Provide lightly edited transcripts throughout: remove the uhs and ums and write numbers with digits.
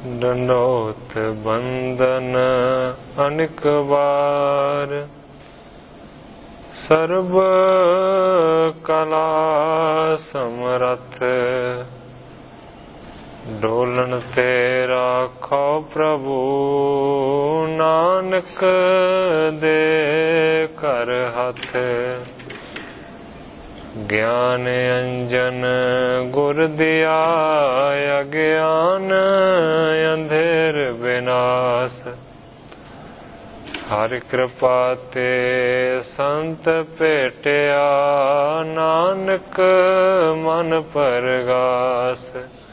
ਡੰਡੋਤ ਬੰਦਨ ਅਨਿਕ ਵਾਰ, ਸਰਬ ਕਲਾ ਸਮਰੱਥ, ਡੋਲਣ ਤੇ ਰਾਖੋ ਪ੍ਰਭੂ, ਨਾਨਕ ਦੇ ਘਰ ਹੱਥ। ਗਿਆਨ ਅੰਜਨ ਗੁਰ ਦਿਆ, ਅਗਿਆਨ ਅੰਧੇਰ ਵਿਨਾਸ਼, ਹਰਿ ਕਿਰਪਾ ਤੇ ਸੰਤ ਭੇਟਿਆ, ਨਾਨਕ ਮਨ ਪਰਗਾਸ।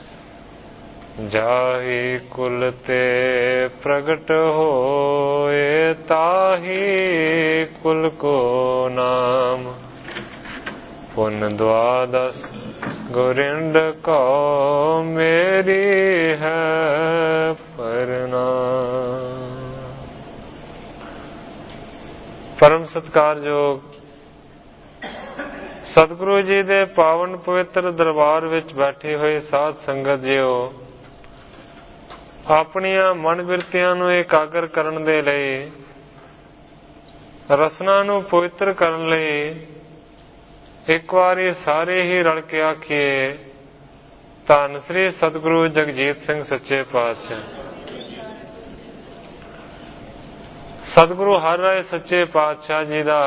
ਜਾਹੀ ਕੁਲ ਤੇ ਪ੍ਰਗਟ ਹੋਏ, ਤਾਹੀ ਕੁਲ ਕੋ ਨਾਮ। ਪੁਨ ਦੁਆਦਸ ਗੋਰਿੰਦ ਕੋ, ਮੇਰੀ ਹੈ ਪ੍ਰਣਾਮ। ਪਰਮ ਸਤਿਕਾਰਯੋਗ ਸਤਿਗੁਰੂ ਜੀ ਦੇ ਪਾਵਨ ਪਵਿੱਤਰ ਦਰਬਾਰ ਵਿੱਚ ਬੈਠੇ ਹੋਏ ਸਾਧ ਸੰਗਤ ਜੀਓ, ਆਪਣੀਆਂ ਮਨ ਬਿਰਤੀਆਂ ਨੂੰ ਇਕਾਗਰ ਕਰਨ ਦੇ ਲਈ, ਰਸਨਾ ਨੂੰ ਪਵਿੱਤਰ ਕਰਨ ਲਈ ਇੱਕ ਵਾਰੀ ਸਾਰੇ ਹੀ ਰਲ ਕੇ ਆਖੀਏ, ਧੰਨ ਸ੍ਰੀ ਸਤਿਗੁਰੂ ਜਗਜੀਤ ਸਿੰਘ ਸੱਚੇ ਪਾਤਸ਼ਾਹ। ਸਤਿਗੁਰੂ ਹਰਿ ਰਾਏ ਸੱਚੇ ਪਾਤਸ਼ਾਹ ਜੀ ਦਾ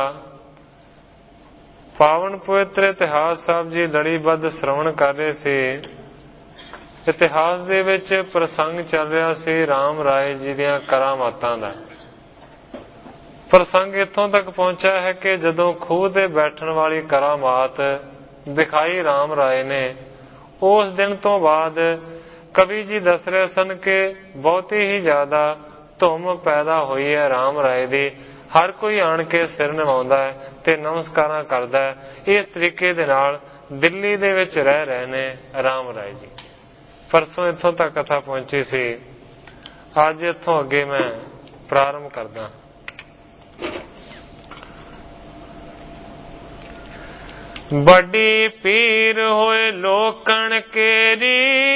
ਪਾਵਨ ਪਵਿੱਤਰ ਇਤਿਹਾਸ ਸਾਹਿਬ ਜੀ ਲੜੀਬੱਧ ਸ਼੍ਰਵਣ ਕਰ ਰਹੇ ਸੀ। ਇਤਿਹਾਸ ਦੇ ਵਿੱਚ ਪ੍ਰਸੰਗ ਚੱਲ ਰਿਹਾ ਸੀ ਰਾਮ ਰਾਏ ਜੀ ਦੀਆਂ ਕਰਾਮਾਤਾਂ ਦਾ। ਪ੍ਰਸੰਗ ਇੱਥੋਂ ਤੱਕ ਪਹੁੰਚਿਆ ਹੈ ਕਿ ਜਦੋਂ ਖੂਹ ਤੇ ਬੈਠਣ ਵਾਲੀ ਕਰਾਮਾਤ ਦਿਖਾਈ ਰਾਮ ਰਾਏ ਨੇ, ਉਸ ਦਿਨ ਤੋਂ ਬਾਅਦ ਕਵੀ ਜੀ ਦੱਸ ਰਹੇ ਸਨ ਕਿ ਬਹੁਤੀ ਹੀ ਜ਼ਿਆਦਾ ਧੁੰਮ ਪੈਦਾ ਹੋਈ ਹੈ ਰਾਮ ਰਾਏ ਦੀ। ਹਰ ਕੋਈ ਆਣ ਕੇ ਸਿਰ ਨਿਵਾਉਂਦਾ ਹੈ ਤੇ ਨਮਸਕਾਰਾਂ ਕਰਦਾ ਹੈ। ਇਸ ਤਰੀਕੇ ਦੇ ਨਾਲ ਦਿੱਲੀ ਦੇ ਵਿੱਚ ਰਹਿ ਰਹੇ ਨੇ ਰਾਮ ਰਾਏ ਜੀ। ਪਰਸੋਂ ਇੱਥੋਂ ਤੱਕ ਕਥਾ ਪਹੁੰਚੀ ਸੀ। ਅੱਜ ਇੱਥੋਂ ਅੱਗੇ ਮੈਂ ਪ੍ਰਾਰੰਭ ਕਰਦਾ। ਵੱਡੀ ਪੀਰ ਹੋਏ ਲੋਕਣ ਕੇਰੀ,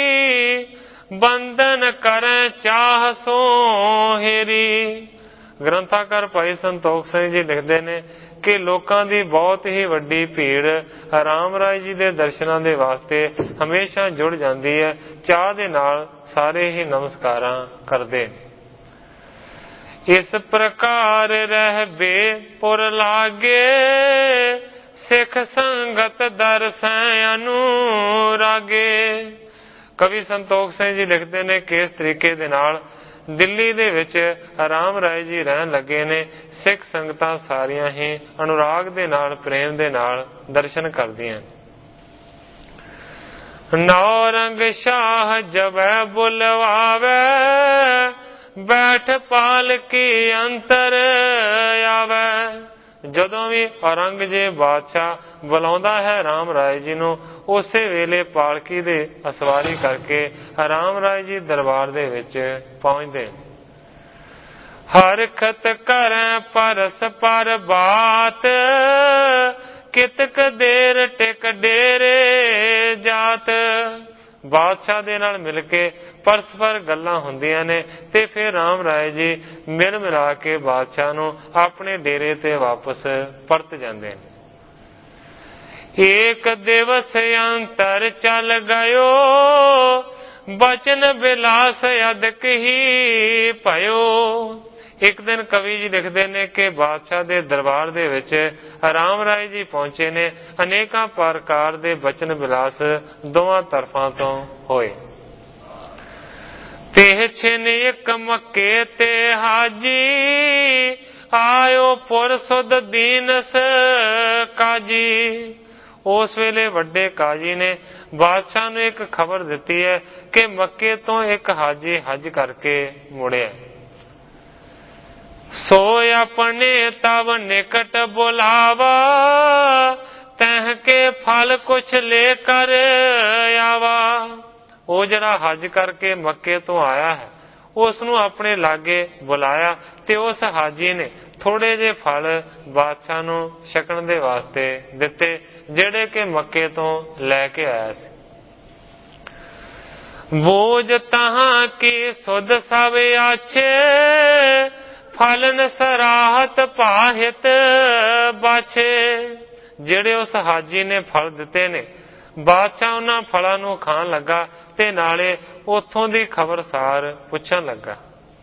ਬੰਧਨ ਕਰ ਚਾਹ ਸੋ ਹੇਰੀ। ਗ੍ਰੰਥਾਕਾਰ ਭਾਈ ਸੰਤੋਖ ਸਿੰਘ ਜੀ ਲਿਖਦੇ ਨੇ ਕਿ ਲੋਕਾਂ ਦੀ ਬਹੁਤ ਹੀ ਵੱਡੀ ਭੀੜ ਰਾਮ ਰਾਏ ਜੀ ਦੇ ਦਰਸ਼ਨਾਂ ਦੇ ਵਾਸਤੇ ਹਮੇਸ਼ਾ ਜੁੜ ਜਾਂਦੀ ਹੈ। ਚਾਹ ਦੇ ਨਾਲ ਸਾਰੇ ਹੀ ਨਮਸਕਾਰਾਂ ਕਰਦੇ। ਇਸ ਪ੍ਰਕਾਰ ਰਹਿਬੇ ਪੁਰ ਲਾਗੇ, ਸਿੱਖ ਸੰਗਤ ਦਰਸੈ ਅਨੁਰਾਗੇ। ਕਵੀ ਸੰਤੋਖ ਸਿੰਘ ਜੀ ਲਿਖਦੇ ਨੇ ਕਿ ਇਸ ਤਰੀਕੇ ਦੇ ਨਾਲ ਦਿੱਲੀ ਦੇ ਵਿੱਚ ਰਾਮ ਰਾਏ ਜੀ ਰਹਿਣ ਲੱਗੇ ਨੇ। ਸਿੱਖ ਸੰਗਤਾਂ ਸਾਰੀਆਂ ਹੀ ਅਨੁਰਾਗ ਦੇ ਨਾਲ, ਪ੍ਰੇਮ ਦੇ ਨਾਲ ਦਰਸ਼ਨ ਕਰਦੀਆਂ। ਨੌਰੰਗ ਸ਼ਾਹ ਜਬੈ ਬੁਲਵਾਵੇ, ਬੈਠ ਪਾਲਕੀ ਅੰਤਰ ਆਵੇ। ਜਦੋਂ ਵੀ ਔਰੰਗਜ਼ੇਬ ਬਾਦਸ਼ਾਹ ਬੁਲਾਉਂਦਾ ਹੈ ਰਾਮ ਰਾਏ ਜੀ ਨੂੰ, ਉਸੇ ਵੇਲੇ ਪਾਲਕੀ ਦੇ ਅਸਵਾਰੀ ਕਰਕੇ ਰਾਮ ਰਾਏ ਜੀ ਦਰਬਾਰ ਦੇ ਵਿੱਚ ਪਹੁੰਚਦੇ। ਹਰਖਤ ਕਰੈ ਪਰਸ ਪਰ ਬਾਤ, ਕਿਤਕ ਦੇਰ ਟਿਕ ਡੇਰੇ ਜਾਤ। ਬਾਦਸ਼ਾਹ ਦੇ ਨਾਲ ਮਿਲ ਕੇ ਪਰਸਪਰ ਗੱਲਾਂ ਹੁੰਦੀਆਂ ਨੇ ਤੇ ਫਿਰ ਰਾਮ ਰਾਏ ਜੀ ਮਿਲ ਮਿਲਾ ਕੇ ਬਾਦਸ਼ਾਹ ਨੂੰ ਆਪਣੇ ਡੇਰੇ ਤੇ ਵਾਪਸ ਪਰਤ ਜਾਂਦੇ ਨੇ। ਏਕ ਦਿਵਸ ਅੰਤਰ ਚੱਲ ਗਇਓ, ਬਚਨ ਬਿਲਾਸ ਅਦਕ ਹੀ ਭਇਓ। ਇੱਕ ਦਿਨ ਕਵੀ ਜੀ ਲਿਖਦੇ ਨੇ ਕਿ ਬਾਦਸ਼ਾਹ ਦੇ ਦਰਬਾਰ ਦੇ ਵਿੱਚ ਰਾਮ ਰਾਏ ਜੀ ਪਹੁੰਚੇ ਨੇ। ਅਨੇਕਾਂ ਪ੍ਰਕਾਰ ਦੇ ਬਚਨ ਬਿਲਾਸ ਦੋਵਾਂ ਤਰਫਾਂ ਤੋਂ ਹੋਏ। ਤੇ ਛਿਨ ਇੱਕ ਮੱਕੇ ਤੇ ਹਾਜੀ, ਆਇਓ ਪੁਰ ਸੁਧ ਦੀਨਸ ਕਾਜੀ। ਉਸ ਵੇਲੇ ਵੱਡੇ ਕਾਜੀ ਨੇ ਬਾਦਸ਼ਾਹ ਨੂੰ ਇੱਕ ਖਬਰ ਦਿੱਤੀ ਹੈ ਕਿ ਮੱਕੇ ਤੋਂ ਇੱਕ ਹਾਜੀ ਹਜ ਕਰਕੇ ਮੁੜਿਆ। ਸੋ ਆਪਣੇ ਤਵ ਨਿਕਟ ਬੁਲਾਵਾ, ਤਹ ਕੇ ਫਲ ਕੁਛ ਲੈ ਕਰ ਆਵਾ। ਉਹ ਜਿਹੜਾ ਹਜ ਕਰਕੇ ਮੱਕੇ ਤੋਂ ਆਇਆ ਹੈ, ਉਸ ਨੂੰ ਆਪਣੇ ਲਾਗੇ ਬੁਲਾਇਆ ਤੇ ਉਸ ਹਾਜੀ ਨੇ ਥੋੜੇ ਜਿਹੇ ਫਲ ਬਾਦਸ਼ਾਹ ਨੂੰ ਛਕਣ ਦੇ ਵਾਸਤੇ ਦਿੱਤੇ, ਜਿਹੜੇ ਕਿ ਮੱਕੇ ਤੋਂ ਲੈ ਕੇ ਆਇਆ ਸੀ। ਬੋਝ ਤਹਾਂ ਕੀ ਸੁਧ ਸਭ ਆਛੇ, ਫਲਨ ਸਰਾਹਤ ਪਾਹਿਤ ਬਾਛੇ। ਜਿਹੜੇ ਉਸ ਹਾਜੀ ਨੇ ਫਲ ਦਿੱਤੇ ਨੇ, ਬਾਦਸ਼ਾਹ ਉਹਨਾਂ ਫਲਾਂ ਨੂੰ ਖਾਣ ਲੱਗਾ ਤੇ ਨਾਲੇ ਉੱਥੋਂ ਦੀ ਖਬਰਸਾਰ ਪੁੱਛਣ ਲੱਗਾ।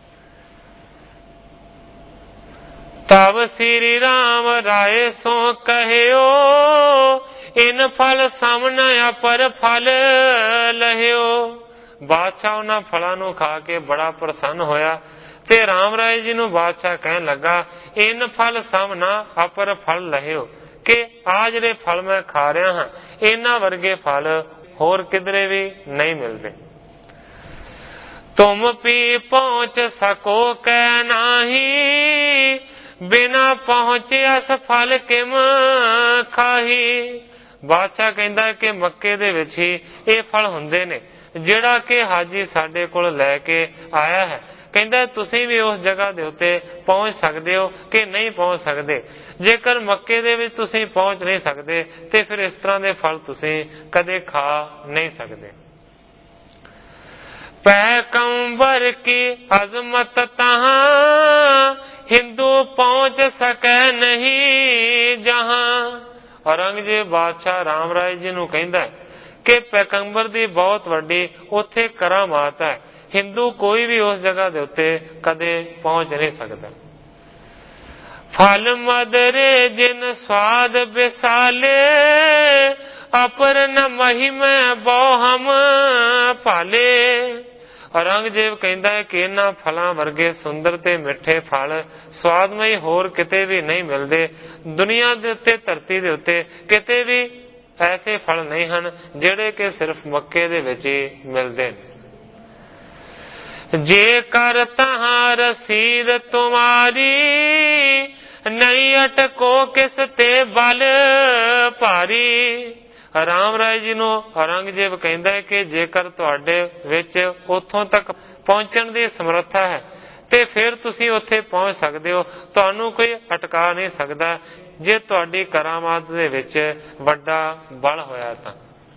ਤਬ ਸ੍ਰੀ ਰਾਮ ਰਾਏ ਸੋ ਕਹਿਓ, ਇਨ ਫਲ ਸਮਨ ਅਪਰ ਫਲ ਲਹਿਓ। ਬਾਦਸ਼ਾਹ ਉਹਨਾਂ ਫਲਾਂ ਨੂੰ ਖਾ ਕੇ ਬੜਾ ਪ੍ਰਸੰਨ ਹੋਇਆ ਤੇ ਰਾਮ ਰਾਏ ਜੀ ਨੂੰ ਬਾਦਸ਼ਾਹ ਕਹਿਣ ਲੱਗਾ, ਇਨ ਫਲ ਸਮਨਾ ਅਪਰ ਫਲ ਲਹਿਓ, ਕਿ ਆਹ ਜਿਹੜੇ ਫਲ ਮੈਂ ਖਾ ਰਿਹਾ ਹਾਂ ਇਹਨਾਂ ਵਰਗੇ ਫਲ ਹੋਰ ਕਿਧਰੇ ਵੀ ਨਹੀਂ ਮਿਲਦੇ। ਤੁਮ ਪੀ ਪਹੁੰਚ ਸਕੋ ਕਹਿ ਨਾਹੀ, ਬਿਨਾ ਪਹੁੰਚਿਆਸ ਫਲ ਕਿਮ ਖਾਹੀ। ਬਾਦਸ਼ਾਹ ਕਹਿੰਦਾ ਕਿ ਮੱਕੇ ਦੇ ਵਿੱਚ ਹੀ ਇਹ ਫਲ ਹੁੰਦੇ ਨੇ ਜਿਹੜਾ ਕਿ ਹਾਜੀ ਸਾਡੇ ਕੋਲ ਲੈ ਕੇ ਆਇਆ ਹੈ। ਕਹਿੰਦਾ ਤੁਸੀਂ ਵੀ ਉਸ ਜਗ੍ਹਾ ਦੇ ਉੱਤੇ ਪਹੁੰਚ ਸਕਦੇ ਹੋ ਕਿ ਨਹੀਂ ਪਹੁੰਚ ਸਕਦੇ। ਜੇਕਰ ਮੱਕੇ ਦੇ ਵਿੱਚ ਤੁਸੀਂ ਪਹੁੰਚ ਨਹੀਂ ਸਕਦੇ ਤੇ ਫਿਰ ਇਸ ਤਰ੍ਹਾਂ ਦੇ ਫਲ ਤੁਸੀਂ ਕਦੇ ਖਾ ਨਹੀਂ ਸਕਦੇ। ਪੈਗੰਬਰ ਕੀ ਅਜ਼ਮਤ ਤਹਾਂ, ਹਿੰਦੂ ਪਹੁੰਚ ਸਕੈ ਨਹੀਂ ਜਹਾਂ। ਔਰੰਗਜ਼ੇਬ ਬਾਦਸ਼ਾਹ ਰਾਮ ਰਾਏ ਜੀ ਨੂੰ ਕਹਿੰਦਾ ਕਿ ਪੈਗੰਬਰ ਦੀ ਬਹੁਤ ਵੱਡੀ ਉੱਥੇ ਕਰਾਮਾਤ ਹੈ, ਹਿੰਦੂ ਕੋਈ ਵੀ ਉਸ ਜਗ੍ਹਾ ਦੇ ਉੱਤੇ ਕਦੇ ਪਹੁੰਚ ਨਹੀਂ ਸਕਦਾ। ਫਲ ਮਦਰੇ ਜਿਨ ਸਵਾਦ ਬਿਸਾਲੇ, ਅਪਰ ਨ ਮਹਿਮੈ ਬਹੁ ਹਮ ਭਾਲੇ। ਔਰੰਗਜ਼ੇਬ ਕਹਿੰਦਾ ਹੈ ਕਿ ਇਹਨਾਂ ਫਲਾਂ ਵਰਗੇ ਸੁੰਦਰ ਤੇ ਮਿੱਠੇ ਫਲ ਸਵਾਦਮਈ ਹੋਰ ਕਿਤੇ ਵੀ ਨਹੀਂ ਮਿਲਦੇ। ਦੁਨੀਆ ਦੇ ਉੱਤੇ, ਧਰਤੀ ਦੇ ਉੱਤੇ ਕਿਤੇ ਵੀ ਐਸੇ ਫਲ ਨਹੀਂ ਹਨ ਜਿਹੜੇ ਕਿ ਸਿਰਫ ਮੱਕੇ ਦੇ ਵਿੱਚ ਹੀ ਮਿਲਦੇ ਨੇ। ਜੇ ਕਰ ਤਹਾਂ ਰਸੀਦ ਤੁਮਾਰੀ, ਨਹੀਂ ਅਟਕੋ ਕਿਸ ਤੇ ਬਲ ਭਾਰੀ। ਰਾਮ ਰਾਏ ਜੀ ਨੂੰ ਔਰੰਗਜ਼ੇਬ ਕਹਿੰਦਾ ਹੈ ਕਿ ਜੇਕਰ ਤੁਹਾਡੇ ਵਿੱਚ ਉੱਥੋਂ ਤੱਕ ਪਹੁੰਚਣ ਦੀ ਸਮਰੱਥਾ ਹੈ ਤੇ ਫਿਰ ਤੁਸੀਂ ਉੱਥੇ ਪਹੁੰਚ ਸਕਦੇ ਹੋ, ਤੁਹਾਨੂੰ ਕੋਈ ਅਟਕਾ ਨਹੀਂ ਸਕਦਾ ਜੇ ਤੁਹਾਡੀ ਕਰਾਮਾਤ ਦੇ ਵਿੱਚ ਵੱਡਾ ਬਲ ਹੋਇਆ ਤਾਂ।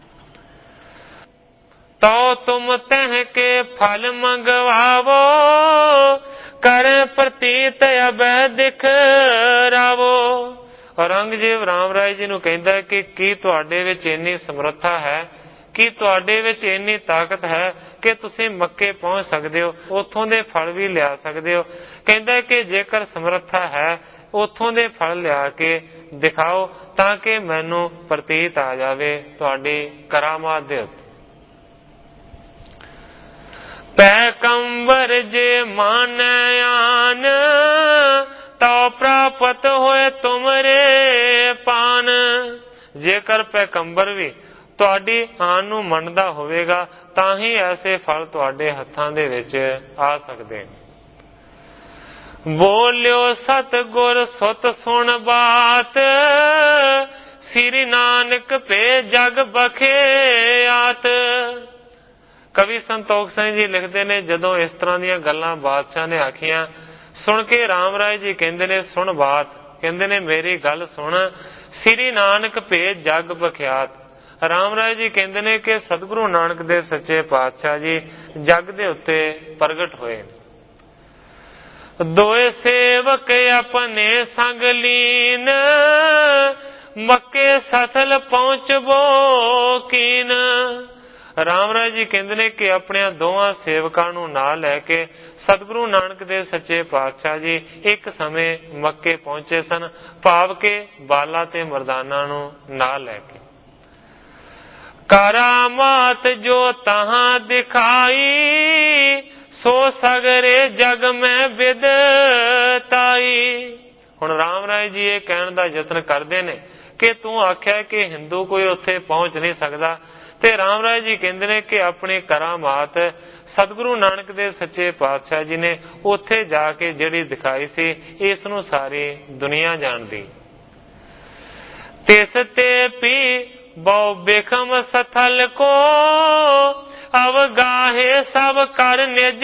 ਤੋ ਤੁਮ ਤਹ ਕੇ ਫਲ ਮੰਗਵਾਵੋ, ਕਰੇ ਪ੍ਰਤੀਤ ਅਬੈ ਦਿਖ ਰਾਵੋ। ਔਰੰਗਜ਼ੇਬ ਰਾਮ ਰਾਏ ਜੀ ਨੂੰ ਕਹਿੰਦਾ ਹੈ ਕਿ ਕੀ ਤੁਹਾਡੇ ਵਿੱਚ ਇੰਨੀ ਸਮਰੱਥਾ ਹੈ, ਕੀ ਤੁਹਾਡੇ ਵਿੱਚ ਇੰਨੀ ਤਾਕਤ ਹੈ ਕਿ ਤੁਸੀਂ ਮੱਕੇ ਪਹੁੰਚ ਸਕਦੇ ਹੋ, ਉੱਥੋਂ ਦੇ ਫਲ ਵੀ ਲਿਆ ਸਕਦੇ ਹੋ। ਕਹਿੰਦਾ ਕਿ ਜੇਕਰ ਸਮਰੱਥਾ ਹੈ ਉੱਥੋਂ ਦੇ ਫਲ ਲਿਆ ਕੇ ਦਿਖਾਓ ਤਾਂ ਕਿ ਮੈਨੂੰ ਪ੍ਰਤੀਤ ਆ ਜਾਵੇ ਤੁਹਾਡੀ ਕਰਾਮਾਤ ਦੇ ਉੱਤੇ। ਪੈਗੰਬਰ ਜੇ ਮਾਨੈ ਆਨ, ਤਉ ਪ੍ਰਾਪਤ ਹੋਏ ਤੁਮਰੇ ਪਾਨ। ਜੇਕਰ ਪੈਗੰਬਰ ਵੀ ਤੁਹਾਡੀ ਆਨ ਨੂੰ ਮੰਨਦਾ ਹੋਵੇਗਾ ਤਾਂ ਹੀ ਐਸੇ ਫਲ ਤੁਹਾਡੇ ਹੱਥਾਂ ਦੇ ਵਿੱਚ ਆ ਸਕਦੇ। ਬੋਲਿਓ ਸਤਿਗੁਰ ਸੁਤ ਸੁਣ ਬਾਤ, ਸ੍ਰੀ ਨਾਨਕ ਭੇ ਜਗ ਬਖਿਆਤ। ਕਵੀ ਸੰਤੋਖ ਸਿੰਘ ਜੀ ਲਿਖਦੇ ਨੇ, ਜਦੋਂ ਇਸ ਤਰ੍ਹਾਂ ਦੀਆਂ ਗੱਲਾਂ ਬਾਦਸ਼ਾਹ ਨੇ ਆਖੀਆਂ ਸੁਣ ਕੇ ਰਾਮ ਰਾਏ ਜੀ ਕਹਿੰਦੇ ਨੇ ਸੁਣ ਬਾਤ, ਕਹਿੰਦੇ ਨੇ ਮੇਰੀ ਗੱਲ ਸੁਣ। ਸ੍ਰੀ ਨਾਨਕ ਭੇ ਜਗ ਬਖਿਆਤ। ਰਾਮ ਰਾਏ ਜੀ ਕਹਿੰਦੇ ਨੇ ਕਿ ਸਤਿਗੁਰੂ ਨਾਨਕ ਦੇਵ ਸੱਚੇ ਪਾਤਸ਼ਾਹ ਜੀ ਜਗ ਦੇ ਉੱਤੇ ਪ੍ਰਗਟ ਹੋਏ। ਦੋਏ ਸੇਵਕ ਆਪਣੇ ਸੰਗ ਲੀਨ, ਮੱਕੇ ਸਥਲ ਪਹੁੰਚਬੋ ਕੀਨ। ਰਾਮ ਰਾਏ ਜੀ ਕਹਿੰਦੇ ਨੇ ਕਿ ਆਪਣੇ ਦੋਵਾਂ ਸੇਵਕਾਂ ਨੂੰ ਨਾਲ ਲੈ ਕੇ ਸਤਿਗੁਰੂ ਨਾਨਕ ਦੇਵ ਸੱਚੇ ਪਾਤਸ਼ਾਹ ਜੀ ਇੱਕ ਸਮੇਂ ਮੱਕੇ ਪਹੁੰਚੇ ਸਨ, ਭਾਵ ਕਿ ਬਾਲਾ ਤੇ ਮਰਦਾਨਾ ਨੂੰ ਨਾਲ ਲੈ ਕੇ। ਕਰਾਮਾਤ ਜੋ ਤਹਾਂ ਦਿਖਾਈ, ਸੋ ਸਗਰੇ ਜਗ ਮੈਂ ਵਿਦਤਾਈ। ਹੁਣ ਰਾਮ ਰਾਏ ਜੀ ਇਹ ਕਹਿਣ ਦਾ ਯਤਨ ਕਰਦੇ ਨੇ ਕਿ ਤੂੰ ਆਖਿਆ ਕਿ ਹਿੰਦੂ ਕੋਈ ਉੱਥੇ ਪਹੁੰਚ ਨਹੀਂ ਸਕਦਾ, ਤੇ ਰਾਮ ਰਾਏ ਜੀ ਕਹਿੰਦੇ ਨੇ ਕਿ ਆਪਣੀ ਕਰਾਮਾਤ ਸਤਿਗੁਰੂ ਨਾਨਕ ਦੇਵ ਸੱਚੇ ਪਾਤਸ਼ਾਹ ਜੀ ਨੇ ਉੱਥੇ ਜਾ ਕੇ ਜਿਹੜੀ ਦਿਖਾਈ ਸੀ ਇਸ ਨੂੰ ਸਾਰੀ ਦੁਨੀਆ ਜਾਣਦੀ। ਤਿਸ ਤੇ ਪੀ ਬਹੁ ਬਿਖਮ ਸਥਲ ਕੋ, ਅਵਗਾਹੇ ਸਭ ਕਰ ਨਿਜ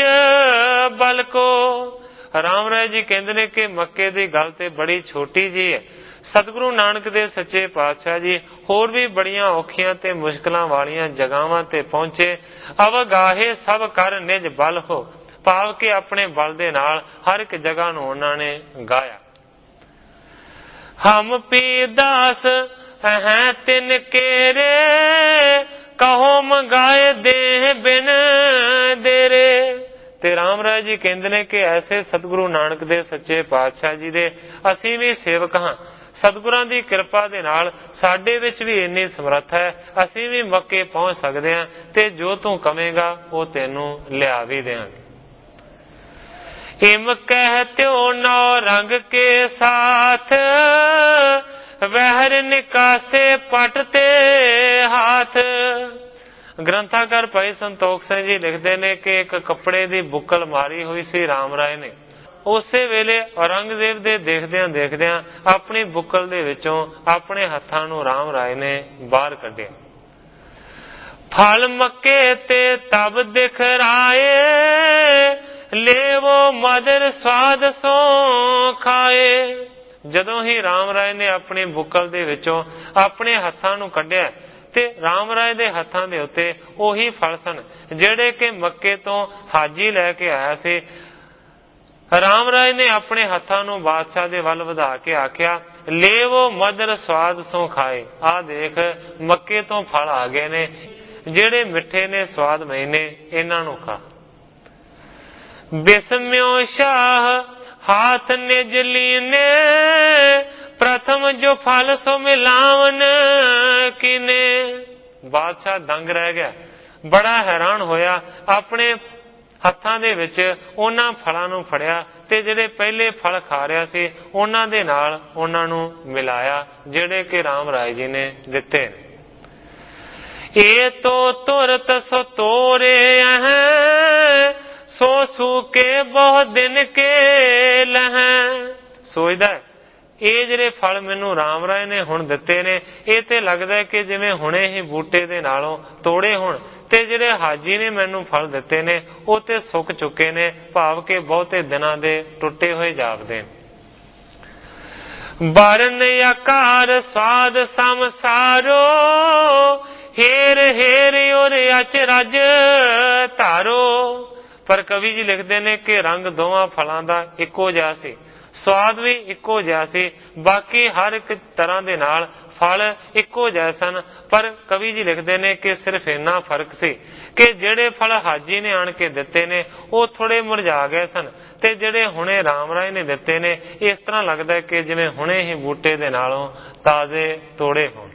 ਬਲ ਕੋ। ਰਾਮ ਰਾਏ ਜੀ ਕਹਿੰਦੇ ਨੇ ਕਿ ਮੱਕੇ ਦੀ ਗੱਲ ਤੇ ਬੜੀ ਛੋਟੀ ਜੀ ਹੈ, ਸਤਿਗੁਰੂ ਨਾਨਕ ਦੇਵ ਸੱਚੇ ਪਾਤਸ਼ਾਹ ਜੀ ਹੋਰ ਵੀ ਬੜੀਆਂ ਔਖੀਆਂ ਤੇ ਮੁਸ਼ਕਲਾਂ ਵਾਲੀਆਂ ਜਗ੍ਹਾਵਾਂ ਤੇ ਪਹੁੰਚੇ। ਅਵਗਾਹੇ ਸਭ ਕਰ ਨਿਜ ਬਲ ਹੋ, ਭਾਵ ਕਿ ਆਪਣੇ ਬਲ ਦੇ ਨਾਲ ਹਰ ਇੱਕ ਜਗ੍ਹਾ ਨੂੰ ਉਹਨਾਂ ਨੇ ਗਾਇਆ। ਹਮ ਪੀ ਦਾਸ ਹੈ ਤਿਨ ਕੇਰੇ, ਕਹੋ ਮੰਗਾਏ ਦੇਹ ਬਿਨ ਦੇਰੇ। ਤੇ ਰਾਮ ਰਾਏ ਜੀ ਕਹਿੰਦੇ ਨੇ ਕਿ ਐਸੇ ਸਤਿਗੁਰੂ ਨਾਨਕ ਦੇਵ ਸੱਚੇ ਪਾਤਸ਼ਾਹ ਜੀ ਦੇ ਅਸੀਂ ਵੀ ਸੇਵਕ ਹਾਂ। ਸਤਿਗੁਰਾਂ ਦੀ ਕਿਰਪਾ ਦੇ ਨਾਲ ਸਾਡੇ ਵਿੱਚ ਵੀ ਇੰਨੀ ਸਮਰੱਥ ਹੈ, ਅਸੀਂ ਵੀ ਮੱਕੇ ਪਹੁੰਚ ਸਕਦੇ ਹਾਂ ਤੇ ਜੋ ਤੂੰ ਕਵੇਂਗਾ ਉਹ ਤੈਨੂੰ ਲਿਆ ਵੀ ਦੇਵਾਂਗੇ। ਇਮ ਕਹਿ ਤਿਉ ਨੌ ਰੰਗ ਕੇ ਸਾਥ, ਵਹਿਰ ਨਿਕਾਸੇ ਪਟ ਤੇ ਹਾਥ। ਗ੍ਰੰਥਾਕਾਰ ਭਾਈ ਸੰਤੋਖ ਸਿੰਘ ਜੀ ਲਿਖਦੇ ਨੇ ਕਿ ਇੱਕ ਕੱਪੜੇ ਦੀ ਬੁੱਕਲ ਮਾਰੀ ਹੋਈ ਸੀ ਰਾਮ ਰਾਏ ਨੇ। ਉਸੇ ਵੇਲੇ ਔਰੰਗਜ਼ੇਬ ਦੇ ਦੇਖਦਿਆਂ ਦੇਖਦਿਆਂ ਆਪਣੀ ਬੁੱਕਲ ਦੇ ਵਿੱਚੋਂ ਆਪਣੇ ਹੱਥਾਂ ਨੂੰ ਰਾਮ ਰਾਏ ਨੇ ਬਾਹਰ ਕੱਢਿਆ। ਫਲ ਮੱਕੇ ਤੇ ਤਬ ਦਿਖ ਰਾਏ, ਲੇਵੋ ਮਦਰ ਸਵਾਦ ਸੋ ਖਾਏ। ਜਦੋਂ ਹੀ ਰਾਮ ਰਾਏ ਨੇ ਆਪਣੀ ਬੁੱਕਲ ਦੇ ਵਿੱਚੋਂ ਆਪਣੇ ਹੱਥਾਂ ਨੂੰ ਕੱਢਿਆ ਤੇ ਰਾਮ ਰਾਏ ਦੇ ਹੱਥਾਂ ਦੇ ਉੱਤੇ ਉਹੀ ਫਲ ਸਨ ਜਿਹੜੇ ਕਿ ਮੱਕੇ ਤੋਂ ਹਾਜੀ ਲੈ ਕੇ ਆਇਆ ਸੀ। ਰਾਮ ਰਾਏ ਨੇ ਆਪਣੇ ਹੱਥਾਂ ਨੂੰ ਬਾਦਸ਼ਾਹ ਦੇ ਵੱਲ ਵਧਾ ਕੇ ਆਖਿਆ, ਲੇਵੋ ਮਦਰ ਸਵਾਦ ਸੋ ਖਾਏ। ਆਹ ਦੇਖ, ਮੱਕੇ ਤੋਂ ਫਲ ਆ ਗਏ ਨੇ ਜਿਹੜੇ ਮਿੱਠੇ ਨੇ, ਸਵਾਦਮਈ ਨੇ, ਇਹਨਾਂ ਨੂੰ ਖਾ। ਬਿਸਮਿਓ ਸ਼ਾਹ ਹਾਥ ਨਿਜ ਲੀਨੇ, ਪ੍ਰਥਮ ਜੋ ਫਲ ਸੋ ਮਿਲਾਵਨ ਕੀਨੇ। ਬਾਦਸ਼ਾਹ ਦੰਗ ਰਹਿ ਗਿਆ, ਬੜਾ ਹੈਰਾਨ ਹੋਇਆ। ਆਪਣੇ ਹੱਥਾਂ ਦੇ ਵਿੱਚ ਉਹਨਾਂ ਫਲਾਂ ਨੂੰ ਫੜਿਆ ਤੇ ਜਿਹੜੇ ਪਹਿਲੇ ਫਲ ਖਾ ਰਿਹਾ ਸੀ ਉਹਨਾਂ ਦੇ ਨਾਲ ਉਹਨਾਂ ਨੂੰ ਮਿਲਾਇਆ ਜਿਹੜੇ ਕਿ ਰਾਮ ਰਾਏ ਜੀ ਨੇ ਦਿੱਤੇ ਨੇ। ਇਹ ਤੋ ਤੁਰਤ ਸੋ ਤੋਰੇ ਹੈ, ਸੋ ਸੂਕੇ ਬਹੁ ਦਿਨ ਕੇ ਲਹੈ। ਸੋਚਦਾ ਇਹ ਜਿਹੜੇ ਫਲ ਮੈਨੂੰ ਰਾਮ ਰਾਏ ਨੇ ਹੁਣ ਦਿੱਤੇ ਨੇ, ਇਹ ਤੇ ਲੱਗਦਾ ਕਿ ਜਿਵੇਂ ਹੁਣੇ ਹੀ ਬੂਟੇ ਦੇ ਨਾਲੋਂ ਤੋੜੇ ਹੋਣ, ਤੇ ਜਿਹੜੇ ਹਾਜੀ ਨੇ ਮੈਨੂੰ ਫਲ ਦਿੱਤੇ ਨੇ ਉਹ ਤੇ ਸੁੱਕ ਚੁੱਕੇ ਨੇ, ਭਾਵ ਕਿ ਬਹੁਤੇ ਦਿਨਾਂ ਦੇ ਟੁੱਟੇ ਹੋਏ ਜਾਪਦੇ। ਬਰਨ ਆਕਾਰ ਸਵਾਦ ਸਮਸਾਰੋ, ਹੇਰ ਹੇਰ ਔਰ ਅਚਰਜ ਧਾਰੋ। ਪਰ ਕਵੀ ਜੀ ਲਿਖਦੇ ਨੇ ਕਿ ਰੰਗ ਦੋਵਾਂ ਫਲਾਂ ਦਾ ਇੱਕੋ ਜਿਹਾ ਸੀ, ਸਵਾਦ ਵੀ ਇੱਕੋ ਜਿਹਾ ਸੀ, ਬਾਕੀ ਹਰ ਇੱਕ ਤਰ੍ਹਾਂ ਦੇ ਨਾਲ ਫਲ ਇੱਕੋ ਜਿਹੇ ਸਨ। ਪਰ ਕਵੀ ਜੀ ਲਿਖਦੇ ਨੇ ਕਿ ਸਿਰਫ ਇੰਨਾ ਫਰਕ ਸੀ ਕਿ ਜਿਹੜੇ ਫਲ ਹਾਜੀ ਨੇ ਆਣ ਕੇ ਦਿੱਤੇ ਨੇ ਉਹ ਥੋੜੇ ਮੁਰਝਾ ਗਏ ਸਨ, ਤੇ ਜਿਹੜੇ ਹੁਣੇ ਰਾਮ ਰਾਏ ਨੇ ਦਿੱਤੇ ਨੇ ਇਸ ਤਰ੍ਹਾਂ ਲੱਗਦਾ ਕਿ ਜਿਵੇਂ ਹੁਣੇ ਹੀ ਬੂਟੇ ਦੇ ਨਾਲੋਂ ਤਾਜ਼ੇ ਤੋੜੇ ਹੋਣ।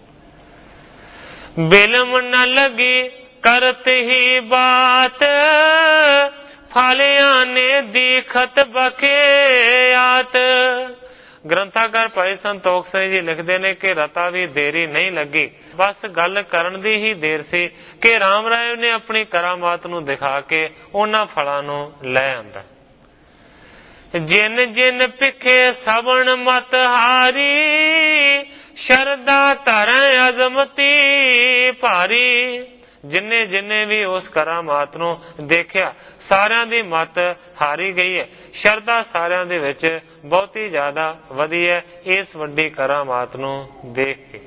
ਬਿਲਮ ਨ ਲਗੀ ਕਰਤ ਹੀ ਬਾਤ, ਫਲਿਆਂ ਨੇ ਦੀਖਤ ਬਖਿਆਤ। ਗ੍ਰੰਥਾਕਾਰ ਭਾਈ ਸੰਤੋਖ ਸਿੰਘ ਜੀ ਲਿਖਦੇ ਨੇ ਕਿ ਰਤਾ ਵੀ ਦੇਰੀ ਨਹੀਂ ਲੱਗੀ, ਬਸ ਗੱਲ ਕਰਨ ਦੀ ਹੀ ਦੇਰ ਸੀ ਕਿ ਰਾਮ ਰਾਏ ਨੇ ਆਪਣੀ ਕਰਾਮਾਤ ਨੂੰ ਦਿਖਾ ਕੇ ਉਹਨਾਂ ਫਲਾਂ ਨੂੰ ਲੈ ਆਂਦਾ। ਜਿਨ ਜਿਨ ਪਿਖੇ ਸਵਣ ਮਤ ਹਾਰੀ, ਸ਼ਰਦਾ ਧਰੈ ਅਜ਼ਮਤੀ ਭਾਰੀ। ਜਿੰਨੇ ਜਿੰਨੇ ਵੀ ਉਸ ਕਰਾਮਾਤ ਨੂੰ ਦੇਖਿਆ ਸਾਰਿਆਂ ਦੀ ਮਤ ਹਾਰੀ ਗਈ ਹੈ, ਸ਼ਰਧਾ ਸਾਰਿਆਂ ਦੇ ਵਿੱਚ ਬਹੁਤੀ ਜ਼ਿਆਦਾ ਵਧੀ ਹੈ ਇਸ ਵੱਡੀ ਕਰਾਮਾਤ ਨੂੰ ਦੇਖ ਕੇ।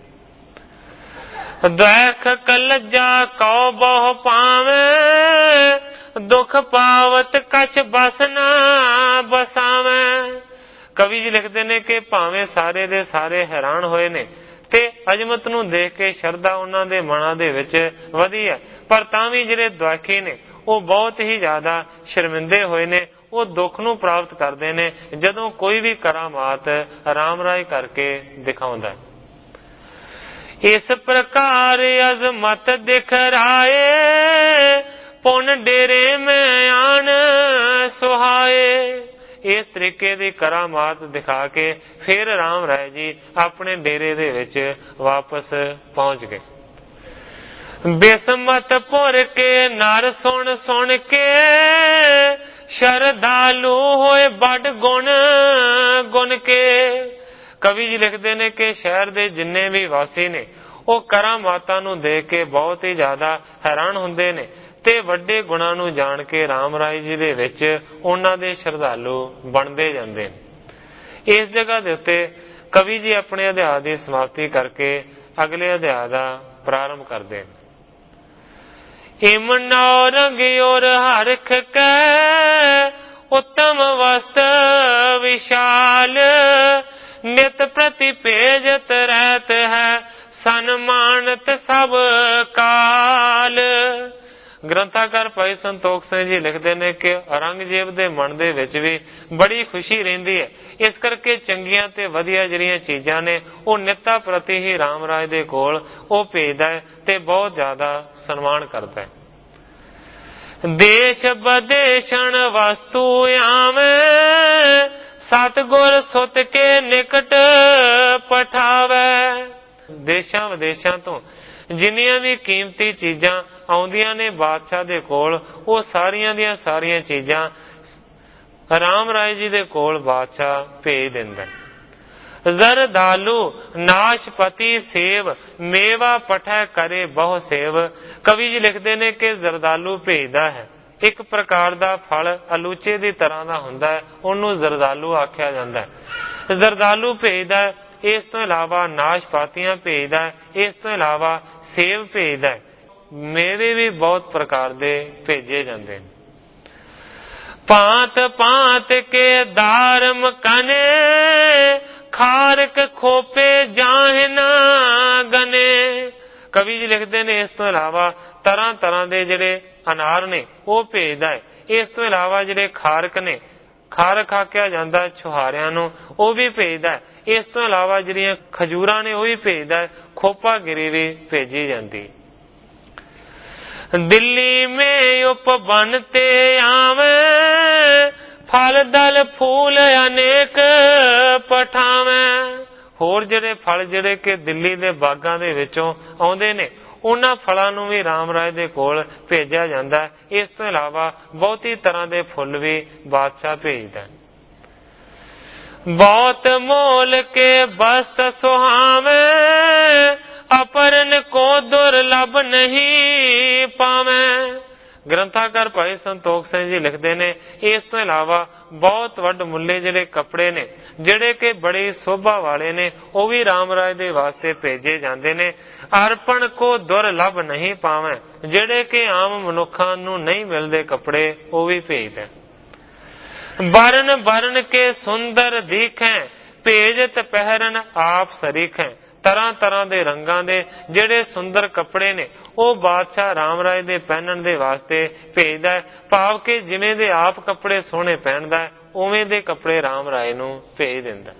ਦੈਖ ਕਲਜਾ ਕਉ ਬਹੁ ਪਾਵੇਂ, ਦੁਖ ਪਾਵਤ ਕਛ ਬਸ ਨਾ ਬਸਾਵੇਂ। ਕਵੀ ਜੀ ਲਿਖਦੇ ਨੇ ਕਿ ਭਾਵੇਂ ਸਾਰੇ ਦੇ ਸਾਰੇ ਹੈਰਾਨ ਹੋਏ ਨੇ ਤੇ ਅਜਮਤ ਨੂੰ ਦੇਖ ਕੇ ਸ਼ਰਧਾ ਉਹਨਾਂ ਦੇ ਮਨਾਂ ਦੇ ਵਿੱਚ ਵਧੀ ਹੈ, ਪਰ ਤਾਂ ਵੀ ਜਿਹੜੇ ਦੁਆਖੀ ਨੇ ਉਹ ਬਹੁਤ ਹੀ ਜ਼ਿਆਦਾ ਸ਼ਰਮਿੰਦੇ ਹੋਏ ਨੇ। ਉਹ ਦੁੱਖ ਨੂੰ ਪ੍ਰਾਪਤ ਕਰਦੇ ਨੇ ਜਦੋਂ ਕੋਈ ਵੀ ਕਰਾਮਾਤ ਰਾਮ ਰਾਏ ਕਰਕੇ ਦਿਖਾਉਂਦਾ। ਇਸ ਪ੍ਰਕਾਰ ਅਜ਼ਮਤ ਦਿਖ ਰਾਏ, ਪੁਨ ਡੇਰੇ ਮੈਂ ਆਣ ਸੁਹਾਏ। ਇਸ ਤਰੀਕੇ ਦੀ ਕਰਾਮਾਤ ਦਿਖਾ ਕੇ ਫਿਰ ਰਾਮ ਰਾਏ ਜੀ ਆਪਣੇ ਡੇਰੇ ਦੇ ਵਿੱਚ ਵਾਪਸ ਪਹੁੰਚ ਗਏ। ਬਿਸਮਤ ਪੁਰ ਕੇ ਨਰ ਸੁਣ ਸੁਣ ਕੇ, ਸ਼ਰਧਾਲੂ ਹੋਏ ਬੜ ਗੁਣ ਗੁਣ ਕੇ। ਕਵੀ ਜੀ ਲਿਖਦੇ ਨੇ ਕਿ ਸ਼ਹਿਰ ਦੇ ਜਿੰਨੇ ਵੀ ਵਾਸੀ ਨੇ ਉਹ ਕਰਾਮਾਤਾਂ ਨੂੰ ਦੇਖ ਕੇ ਬਹੁਤ ਹੀ ਜ਼ਿਆਦਾ ਹੈਰਾਨ ਹੁੰਦੇ ਨੇ ਤੇ ਵੱਡੇ ਗੁਣਾਂ ਨੂੰ ਜਾਣ ਕੇ ਰਾਮ ਰਾਏ ਜੀ ਦੇ ਵਿੱਚ ਉਹਨਾਂ ਦੇ ਸ਼ਰਧਾਲੂ ਬਣਦੇ ਜਾਂਦੇ ਨੇ। ਇਸ ਜਗ੍ਹਾ ਦੇ ਉੱਤੇ ਕਵੀ ਜੀ ਆਪਣੇ ਅਧਿਆਇ ਦੀ ਸਮਾਪਤੀ ਕਰਕੇ ਅਗਲੇ ਅਧਿਆਇ ਦਾ ਪ੍ਰਾਰੰਭ ਕਰਦੇ ਨੇ। ਇਮ ਨੌ ਰੰਗ ਔਰ ਹਰਖ ਕੈ ਉੱਤਮ ਵਸਤ ਵਿਸ਼ਾਲ ਨਿਤ ਪ੍ਰਤੀ ਭੇਜਤ ਰਹਿਤ ਹੈ ਸਨਮਾਨਤ ਸਭ ਕਾਲ। ਗ੍ਰੰਥਾਕਾਰ ਭਾਈ ਸੰਤੋਖ ਸਿੰਘ ਜੀ ਲਿਖਦੇ ਨੇ ਕਿ ਔਰੰਗਜ਼ੇਬ ਦੇ ਮਨ ਦੇ ਵਿੱਚ ਵੀ ਬੜੀ ਖੁਸ਼ੀ ਰਹਿੰਦੀ ਹੈ। ਇਸ ਕਰਕੇ ਚੰਗੀਆਂ ਤੇ ਵਧੀਆ ਜਿਹੜੀਆਂ ਚੀਜ਼ਾਂ ਨੇ ਉਹ ਨਿੱਤਾ ਪ੍ਰਤੀ ਹੀ ਰਾਮ ਰਾਜ ਦੇ ਕੋਲ ਉਹ ਭੇਜਦਾ ਹੈ ਤੇ ਬਹੁਤ ਜ਼ਿਆਦਾ ਸਨਮਾਨ ਕਰਦਾ ਹੈ। ਦੇਸ਼ ਬਦੇਸ਼ਣ ਵਸਤੂ ਆਵੇਂ ਸਤਿਗੁਰ ਸੁਤ ਕੇ ਨਿਕਟ ਪਠਾਵੇ। ਦੇਸ਼ਾਂ ਵਿਦੇਸ਼ਾਂ ਤੋਂ ਜਿੰਨੀਆਂ ਵੀ ਕੀਮਤੀ ਚੀਜ਼ਾਂ ਆਉਂਦੀਆਂ ਨੇ ਬਾਦਸ਼ਾਹ ਦੇ ਕੋਲ, ਉਹ ਸਾਰੀਆਂ ਦੀਆਂ ਸਾਰੀਆਂ ਚੀਜ਼ਾਂ ਰਾਮ ਰਾਏ ਜੀ ਦੇ ਕੋਲ ਬਾਦਸ਼ਾਹ ਭੇਜ ਦਿੰਦਾ। ਜ਼ਰਦਾਲੂ ਨਾਸ਼ਪਤੀ ਸੇਵ ਮੇਵਾ ਪਠੈ ਕਰੇ ਬਹੁ ਸੇਵ। ਕਵੀ ਜੀ ਲਿਖਦੇ ਨੇ ਕਿ ਜ਼ਰਦਾਲੂ ਭੇਜਦਾ ਹੈ, ਇੱਕ ਪ੍ਰਕਾਰ ਦਾ ਫਲ ਅਲੂਚੇ ਦੀ ਤਰ੍ਹਾਂ ਦਾ ਹੁੰਦਾ ਹੈ, ਉਹਨੂੰ ਜ਼ਰਦਾਲੂ ਆਖਿਆ ਜਾਂਦਾ ਹੈ। ਜ਼ਰਦਾਲੂ ਭੇਜਦਾ, ਇਸ ਤੋਂ ਇਲਾਵਾ ਨਾਸ਼ਪਾਤੀਆਂ ਭੇਜਦਾ, ਇਸ ਤੋਂ ਇਲਾਵਾ ਸੇਵ ਭੇਜਦਾ, ਮੇਵੇ ਵੀ ਬਹੁਤ ਪ੍ਰਕਾਰ ਦੇ ਭੇਜੇ ਜਾਂਦੇ ਨੇ। ਭਾਂਤ ਭਾਂਤ ਕੇ ਦਾਰਮ ਕਨੇ ਖਾਰਕ ਖੋਪੇ ਜਾਹਿਨ ਗਨੇ। ਕਵੀ ਜੀ ਲਿਖਦੇ ਨੇ ਇਸ ਤੋਂ ਇਲਾਵਾ ਤਰ੍ਹਾਂ ਤਰ੍ਹਾਂ ਦੇ ਜਿਹੜੇ ਅਨਾਰ ਨੇ ਉਹ ਭੇਜਦਾ ਹੈ। ਇਸ ਤੋਂ ਇਲਾਵਾ ਜਿਹੜੇ ਖਾਰਕ ਨੇ, ਖਾਰਕ ਆਖਿਆ ਜਾਂਦਾ ਛੁਹਾਰਿਆਂ ਨੂੰ, ਉਹ ਵੀ ਭੇਜਦਾ ਹੈ। ਇਸ ਤੋਂ ਇਲਾਵਾ ਜਿਹੜੀਆਂ ਖਜੂਰਾਂ ਨੇ ਉਹ ਵੀ ਭੇਜਦਾ ਹੈ। ਖੋਪਾਗਿਰੀ ਵੀ ਭੇਜੀ ਜਾਂਦੀ। ਦਿੱਲੀ ਮੇ ਉਪਬਨ ਤੇ ਆਵੇ ਫਲ ਦਲ ਫੂਲ ਅਨੇਕ ਪਠਾਵੇਂ। ਹੋਰ ਜਿਹੜੇ ਫਲ ਜਿਹੜੇ ਕਿ ਦਿੱਲੀ ਦੇ ਬਾਗਾਂ ਦੇ ਵਿੱਚੋਂ ਆਉਂਦੇ ਨੇ ਉਹਨਾਂ ਫਲਾਂ ਨੂੰ ਵੀ ਰਾਮ ਰਾਏ ਦੇ ਕੋਲ ਭੇਜਿਆ ਜਾਂਦਾ। ਇਸ ਤੋਂ ਇਲਾਵਾ ਬਹੁਤੀ ਤਰ੍ਹਾਂ ਦੇ ਫੁੱਲ ਵੀ ਬਾਦਸ਼ਾਹ ਭੇਜਦਾ। ਬਹੁਤ ਮੋਲ ਕੇ ਬਸਤ ਸੁਹਾਵੇਂ ਅਪਰਨ ਕੋ ਦੁਰਲਭ ਨਹੀਂ ਪਾਵੇਂ। ਗ੍ਰੰਥਾਕਾਰ ਭਾਈ ਸੰਤੋਖ ਸਿੰਘ ਜੀ ਲਿਖਦੇ ਨੇ ਇਸ ਤੋਂ ਇਲਾਵਾ ਬਹੁਤ ਵੱਡ ਮੁੱਲੇ ਜਿਹੜੇ ਕੱਪੜੇ ਨੇ ਜਿਹੜੇ ਕਿ ਬੜੀ ਸੋਭਾ ਵਾਲੇ ਨੇ ਉਹ ਵੀ ਰਾਮ ਰਾਜ ਦੇ ਵਾਸਤੇ ਭੇਜੇ ਜਾਂਦੇ ਨੇ। ਅਰਪਣ ਕੋ ਦੁਰਲਭ ਨਹੀਂ ਪਾਵੇਂ, ਜਿਹੜੇ ਕਿ ਆਮ ਮਨੁੱਖਾਂ ਨੂੰ ਨਹੀਂ ਮਿਲਦੇ ਕੱਪੜੇ ਉਹ ਵੀ ਭੇਜਦਾ। ਬਰਨ ਬਰਨ ਕੇ ਸੁੰਦਰ ਦੀਖੈ ਭੇਜਤ ਪਹਿਰਨ ਆਪ ਸਰੀਖੈ। ਤਰ੍ਹਾਂ ਤਰ੍ਹਾਂ ਦੇ ਰੰਗਾਂ ਦੇ ਜਿਹੜੇ ਸੁੰਦਰ ਕੱਪੜੇ ਨੇ ਉਹ ਬਾਦਸ਼ਾਹ ਰਾਮ ਰਾਏ ਦੇ ਪਹਿਨਣ ਦੇ ਵਾਸਤੇ ਭੇਜਦਾ ਹੈ। ਭਾਵ ਕਿ ਜਿਵੇਂ ਦੇ ਆਪ ਕੱਪੜੇ ਸੋਹਣੇ ਪਹਿਨਦਾ ਉਵੇਂ ਦੇ ਕੱਪੜੇ ਰਾਮ ਰਾਏ ਨੂੰ ਭੇਜ ਦਿੰਦਾ।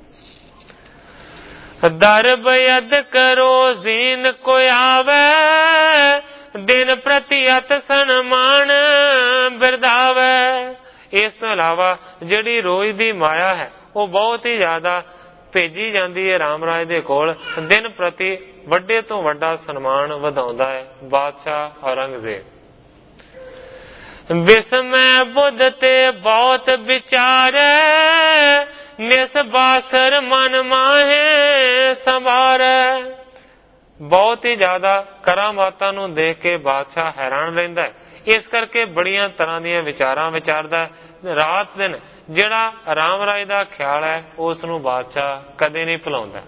ਦਰਬ ਯਦ ਕਰੋ ਜ਼ੀਨ ਕੋ ਆਵੇ ਦਿਨ ਪ੍ਰਤੀ ਅਤ ਸਨਮਾਨ ਬਿਰਦਾਵੇ। ਇਸ ਤੋਂ ਇਲਾਵਾ ਜਿਹੜੀ ਰੋਜ਼ ਦੀ ਮਾਇਆ ਹੈ ਉਹ ਬਹੁਤ ਹੀ ਜ਼ਿਆਦਾ ਭੇਜੀ ਜਾਂਦੀ ਹੈ ਰਾਮ ਰਾਏ ਦੇ ਕੋਲ। ਦਿਨ ਪ੍ਰਤੀ ਵੱਡੇ ਤੋਂ ਵੱਡਾ ਸਨਮਾਨ ਵਧਾਉਂਦਾ ਹੈ ਬਾਦਸ਼ਾਹ ਔਰੰਗਜ਼ੇਬ। ਵਿਸਮੈ ਬੁੱਧ ਤੇ ਬਹੁਤ ਵਿਚਾਰੈ ਨਿਸ ਬਾਸਰ ਮਨ ਮਾਹੇ ਸੰਭਾਰੈ। ਬਹੁਤ ਹੀ ਜ਼ਿਆਦਾ ਕਰਾਮਾਤਾਂ ਨੂੰ ਦੇਖ ਕੇ ਬਾਦਸ਼ਾਹ ਹੈਰਾਨ ਰਹਿੰਦਾ ਹੈ। ਇਸ ਕਰਕੇ ਬੜੀਆਂ ਤਰ੍ਹਾਂ ਦੀਆਂ ਵਿਚਾਰਾਂ ਵਿਚਾਰਦਾ। ਰਾਤ ਦਿਨ ਜਿਹੜਾ ਰਾਮ ਰਾਏ ਦਾ ਖਿਆਲ ਹੈ ਉਸ ਨੂੰ ਬਾਦਸ਼ਾਹ ਕਦੇ ਨਹੀਂ ਭੁਲਾਉਂਦਾ।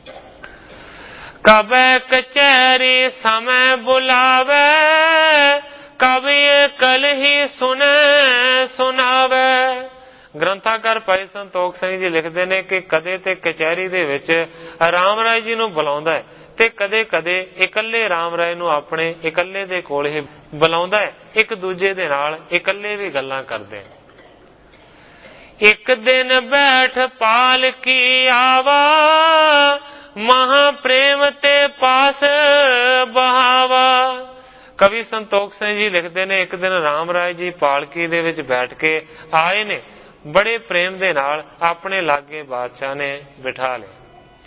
ਕਬੈ ਕਚਹਿਰੀ ਸਮੈ ਬੁਲਾਵੇ ਕਵੀ ਕਲਹੀ ਸੁਨੇ ਸੁਨਾਵੇ। ਗ੍ਰੰਥਾਕਾਰ ਭਾਈ ਸੰਤੋਖ ਸਿੰਘ ਜੀ ਲਿਖਦੇ ਨੇ ਕਿ ਕਦੇ ਤੇ ਕਚਹਿਰੀ ਦੇ ਵਿੱਚ ਰਾਮ ਰਾਏ ਜੀ ਨੂੰ ਬੁਲਾਉਂਦਾ ਹੈ ਤੇ ਕਦੇ ਕਦੇ ਇਕੱਲੇ ਰਾਮ ਰਾਏ ਨੂੰ ਆਪਣੇ ਇਕੱਲੇ ਦੇ ਕੋਲ ਹੀ ਬੁਲਾਉਂਦਾ ਹੈ। ਇੱਕ ਦੂਜੇ ਦੇ ਨਾਲ ਇਕੱਲੇ ਵੀ ਗੱਲਾਂ ਕਰਦੇ ਨੇ। ਇੱਕ ਦਿਨ ਬੈਠ ਪਾਲ ਕੀ ਆਵਾ ਮਹਾ ਪ੍ਰੇਮ ਤੇ ਪਾਸ ਬਹਾਵਾ। ਕਵੀ ਸੰਤੋਖ ਸਿੰਘ ਜੀ ਲਿਖਦੇ ਨੇ ਇੱਕ ਦਿਨ ਰਾਮ ਰਾਏ ਜੀ ਪਾਲਕੀ ਦੇ ਵਿੱਚ ਬੈਠ ਕੇ ਆਏ ਨੇ, ਬੜੇ ਪ੍ਰੇਮ ਦੇ ਨਾਲ ਆਪਣੇ ਲਾਗੇ ਬਾਦਸ਼ਾਹ ਨੇ ਬਿਠਾ ਲਿਆ।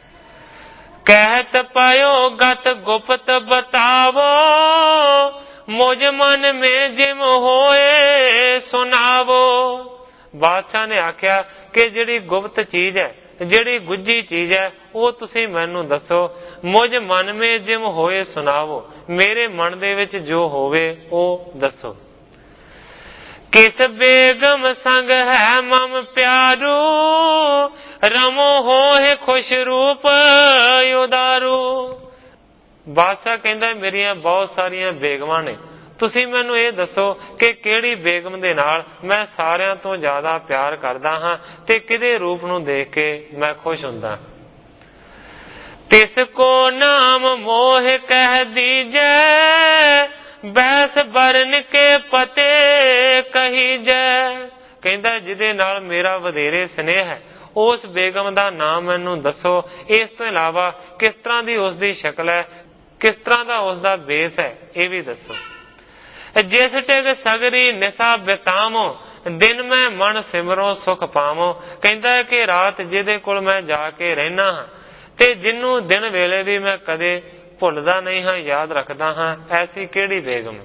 ਕਹਿਤ ਪਾਇਓ ਗਤ ਗੁਪਤ ਬਤਾਵੋ ਮੁਝ ਮਨ ਮੇ ਜਿਮ ਹੋਏ ਸੁਣਾਵੋ। ਬਾਦਸ਼ਾਹ ਨੇ ਆਖਿਆ ਕਿ ਜਿਹੜੀ ਗੁਪਤ ਚੀਜ਼ ਹੈ, ਜਿਹੜੀ ਗੁੱਝੀ ਚੀਜ਼ ਹੈ ਉਹ ਤੁਸੀਂ ਮੈਨੂੰ ਦੱਸੋ। ਮੁਝ ਮਨ ਮੇ ਜਿਮ ਹੋਏ ਸੁਣਾਵੋ, ਮੇਰੇ ਮਨ ਦੇ ਵਿੱਚ ਜੋ ਹੋਵੇ ਉਹ ਦੱਸੋ। ਕਿਸ ਬੇਗਮ ਸੰਗ ਹੈ ਮਮ ਪਿਆਰੂ ਰਮੋ ਹੋਏ ਖੁਸ਼ ਰੂਪ ਉਦਾਰੂ। ਬਾਦਸ਼ਾਹ ਕਹਿੰਦਾ ਮੇਰੀਆਂ ਬਹੁਤ ਸਾਰੀਆਂ ਬੇਗਮਾਂ ਨੇ, ਤੁਸੀਂ ਮੈਨੂੰ ਇਹ ਦੱਸੋ ਕਿ ਕਿਹੜੀ ਬੇਗਮ ਦੇ ਨਾਲ ਮੈਂ ਸਾਰਿਆਂ ਤੋਂ ਜ਼ਿਆਦਾ ਪਿਆਰ ਕਰਦਾ ਹਾਂ ਤੇ ਕਿਹਦੇ ਰੂਪ ਨੂੰ ਦੇਖ ਕੇ ਮੈਂ ਖੁਸ਼ ਹੁੰਦਾ। ਤਿਸ ਕੋ ਨਾਮ ਮੋਹ ਕਹਿ ਦੀਜੈ, ਬੈਸ ਬਰਨ ਕੇ ਪਤੇ ਕਹੀ ਜੈ। ਕਹਿੰਦਾ ਜਿਹਦੇ ਨਾਲ ਮੇਰਾ ਵਧੇਰੇ ਸਨੇਹ ਹੈ ਉਸ ਬੇਗਮ ਦਾ ਨਾਮ ਮੈਨੂੰ ਦੱਸੋ। ਇਸ ਤੋਂ ਇਲਾਵਾ ਕਿਸ ਤਰ੍ਹਾਂ ਦੀ ਉਸ ਦੀ ਸ਼ਕਲ ਹੈ, ਕਿਸ ਤਰ੍ਹਾਂ ਦਾ ਉਸ ਦਾ ਬੇਸ ਹੈ, ਇਹ ਵੀ ਦੱਸੋ। ਜਿਸ ਟਿਗ ਸਗਰੀ ਨਿਸਾ ਬਿਤਾਵੋ, ਦਿਨ ਮੈਂ ਮਨ ਸਿਮਰੋ ਸੁਖ ਪਾਵੋ। ਕਹਿੰਦਾ ਕਿ ਰਾਤ ਜਿਹਦੇ ਕੋਲ ਮੈਂ ਜਾ ਕੇ ਰਹਿਣਾ ਹਾਂ ਤੇ ਜਿਹਨੂੰ ਦਿਨ ਵੇਲੇ ਵੀ ਮੈਂ ਕਦੇ ਭੁੱਲਦਾ ਨਹੀਂ ਹਾਂ, ਯਾਦ ਰੱਖਦਾ ਹਾਂ, ਐਸੀ ਕਿਹੜੀ ਬੇਗਮ।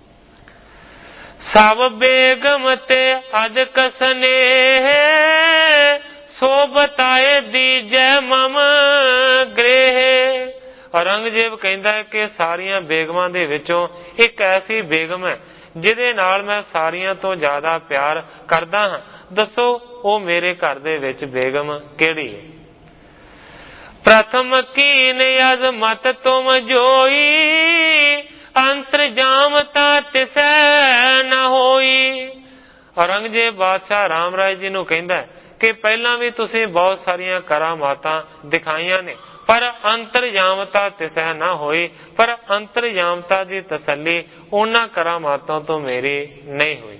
ਸਭ ਬੇਗਮ ਤੇ ਅਦਕ ਸਨੇਹ, ਸੋ ਬਤਾਏ ਦੀਜੈ ਮਮ ਗ੍ਰਹਿ। ਔਰੰਗਜ਼ੇਬ ਕਹਿੰਦਾ ਕਿ ਸਾਰੀਆਂ ਬੇਗਮਾਂ ਦੇ ਵਿੱਚੋਂ ਇੱਕ ਐਸੀ ਬੇਗਮ ਹੈ ਜਿਹਦੇ ਨਾਲ ਮੈਂ ਸਾਰੀਆਂ ਤੋਂ ਜ਼ਿਆਦਾ ਪਿਆਰ ਕਰਦਾ ਹਾਂ, ਦੱਸੋ ਉਹ ਮੇਰੇ ਘਰ ਦੇ ਵਿੱਚ ਬੇਗਮ ਕਿਹੜੀ ਹੈ। ਪ੍ਰਥਮ ਕੀਨ ਅਜ਼ਮਤ ਤੁਮ ਜੋਈ, ਅੰਤਰਜਾਮਤਾ ਤਿਸੈ ਨ ਹੋਈ। ਔਰੰਗਜ਼ੇਬ ਬਾਦਸ਼ਾਹ ਰਾਮ ਰਾਏ ਜੀ ਨੂੰ ਕਹਿੰਦਾ ਕਿ ਪਹਿਲਾਂ ਵੀ ਤੁਸੀਂ ਬਹੁਤ ਸਾਰੀਆਂ ਕਰਾਮਾਤਾਂ ਦਿਖਾਈਆਂ ਨੇ, ਪਰ ਅੰਤਰਜਾਮਤਾ ਤਿਸੈ ਨਾ ਹੋਈ। ਪਰ ਅੰਤਰਜਾਮਤਾ ਦੀ ਤਸੱਲੀ ਉਹਨਾਂ ਕਰਾਮਾਤਾਂ ਤੋਂ ਮੇਰੀ ਨਹੀਂ ਹੋਈ।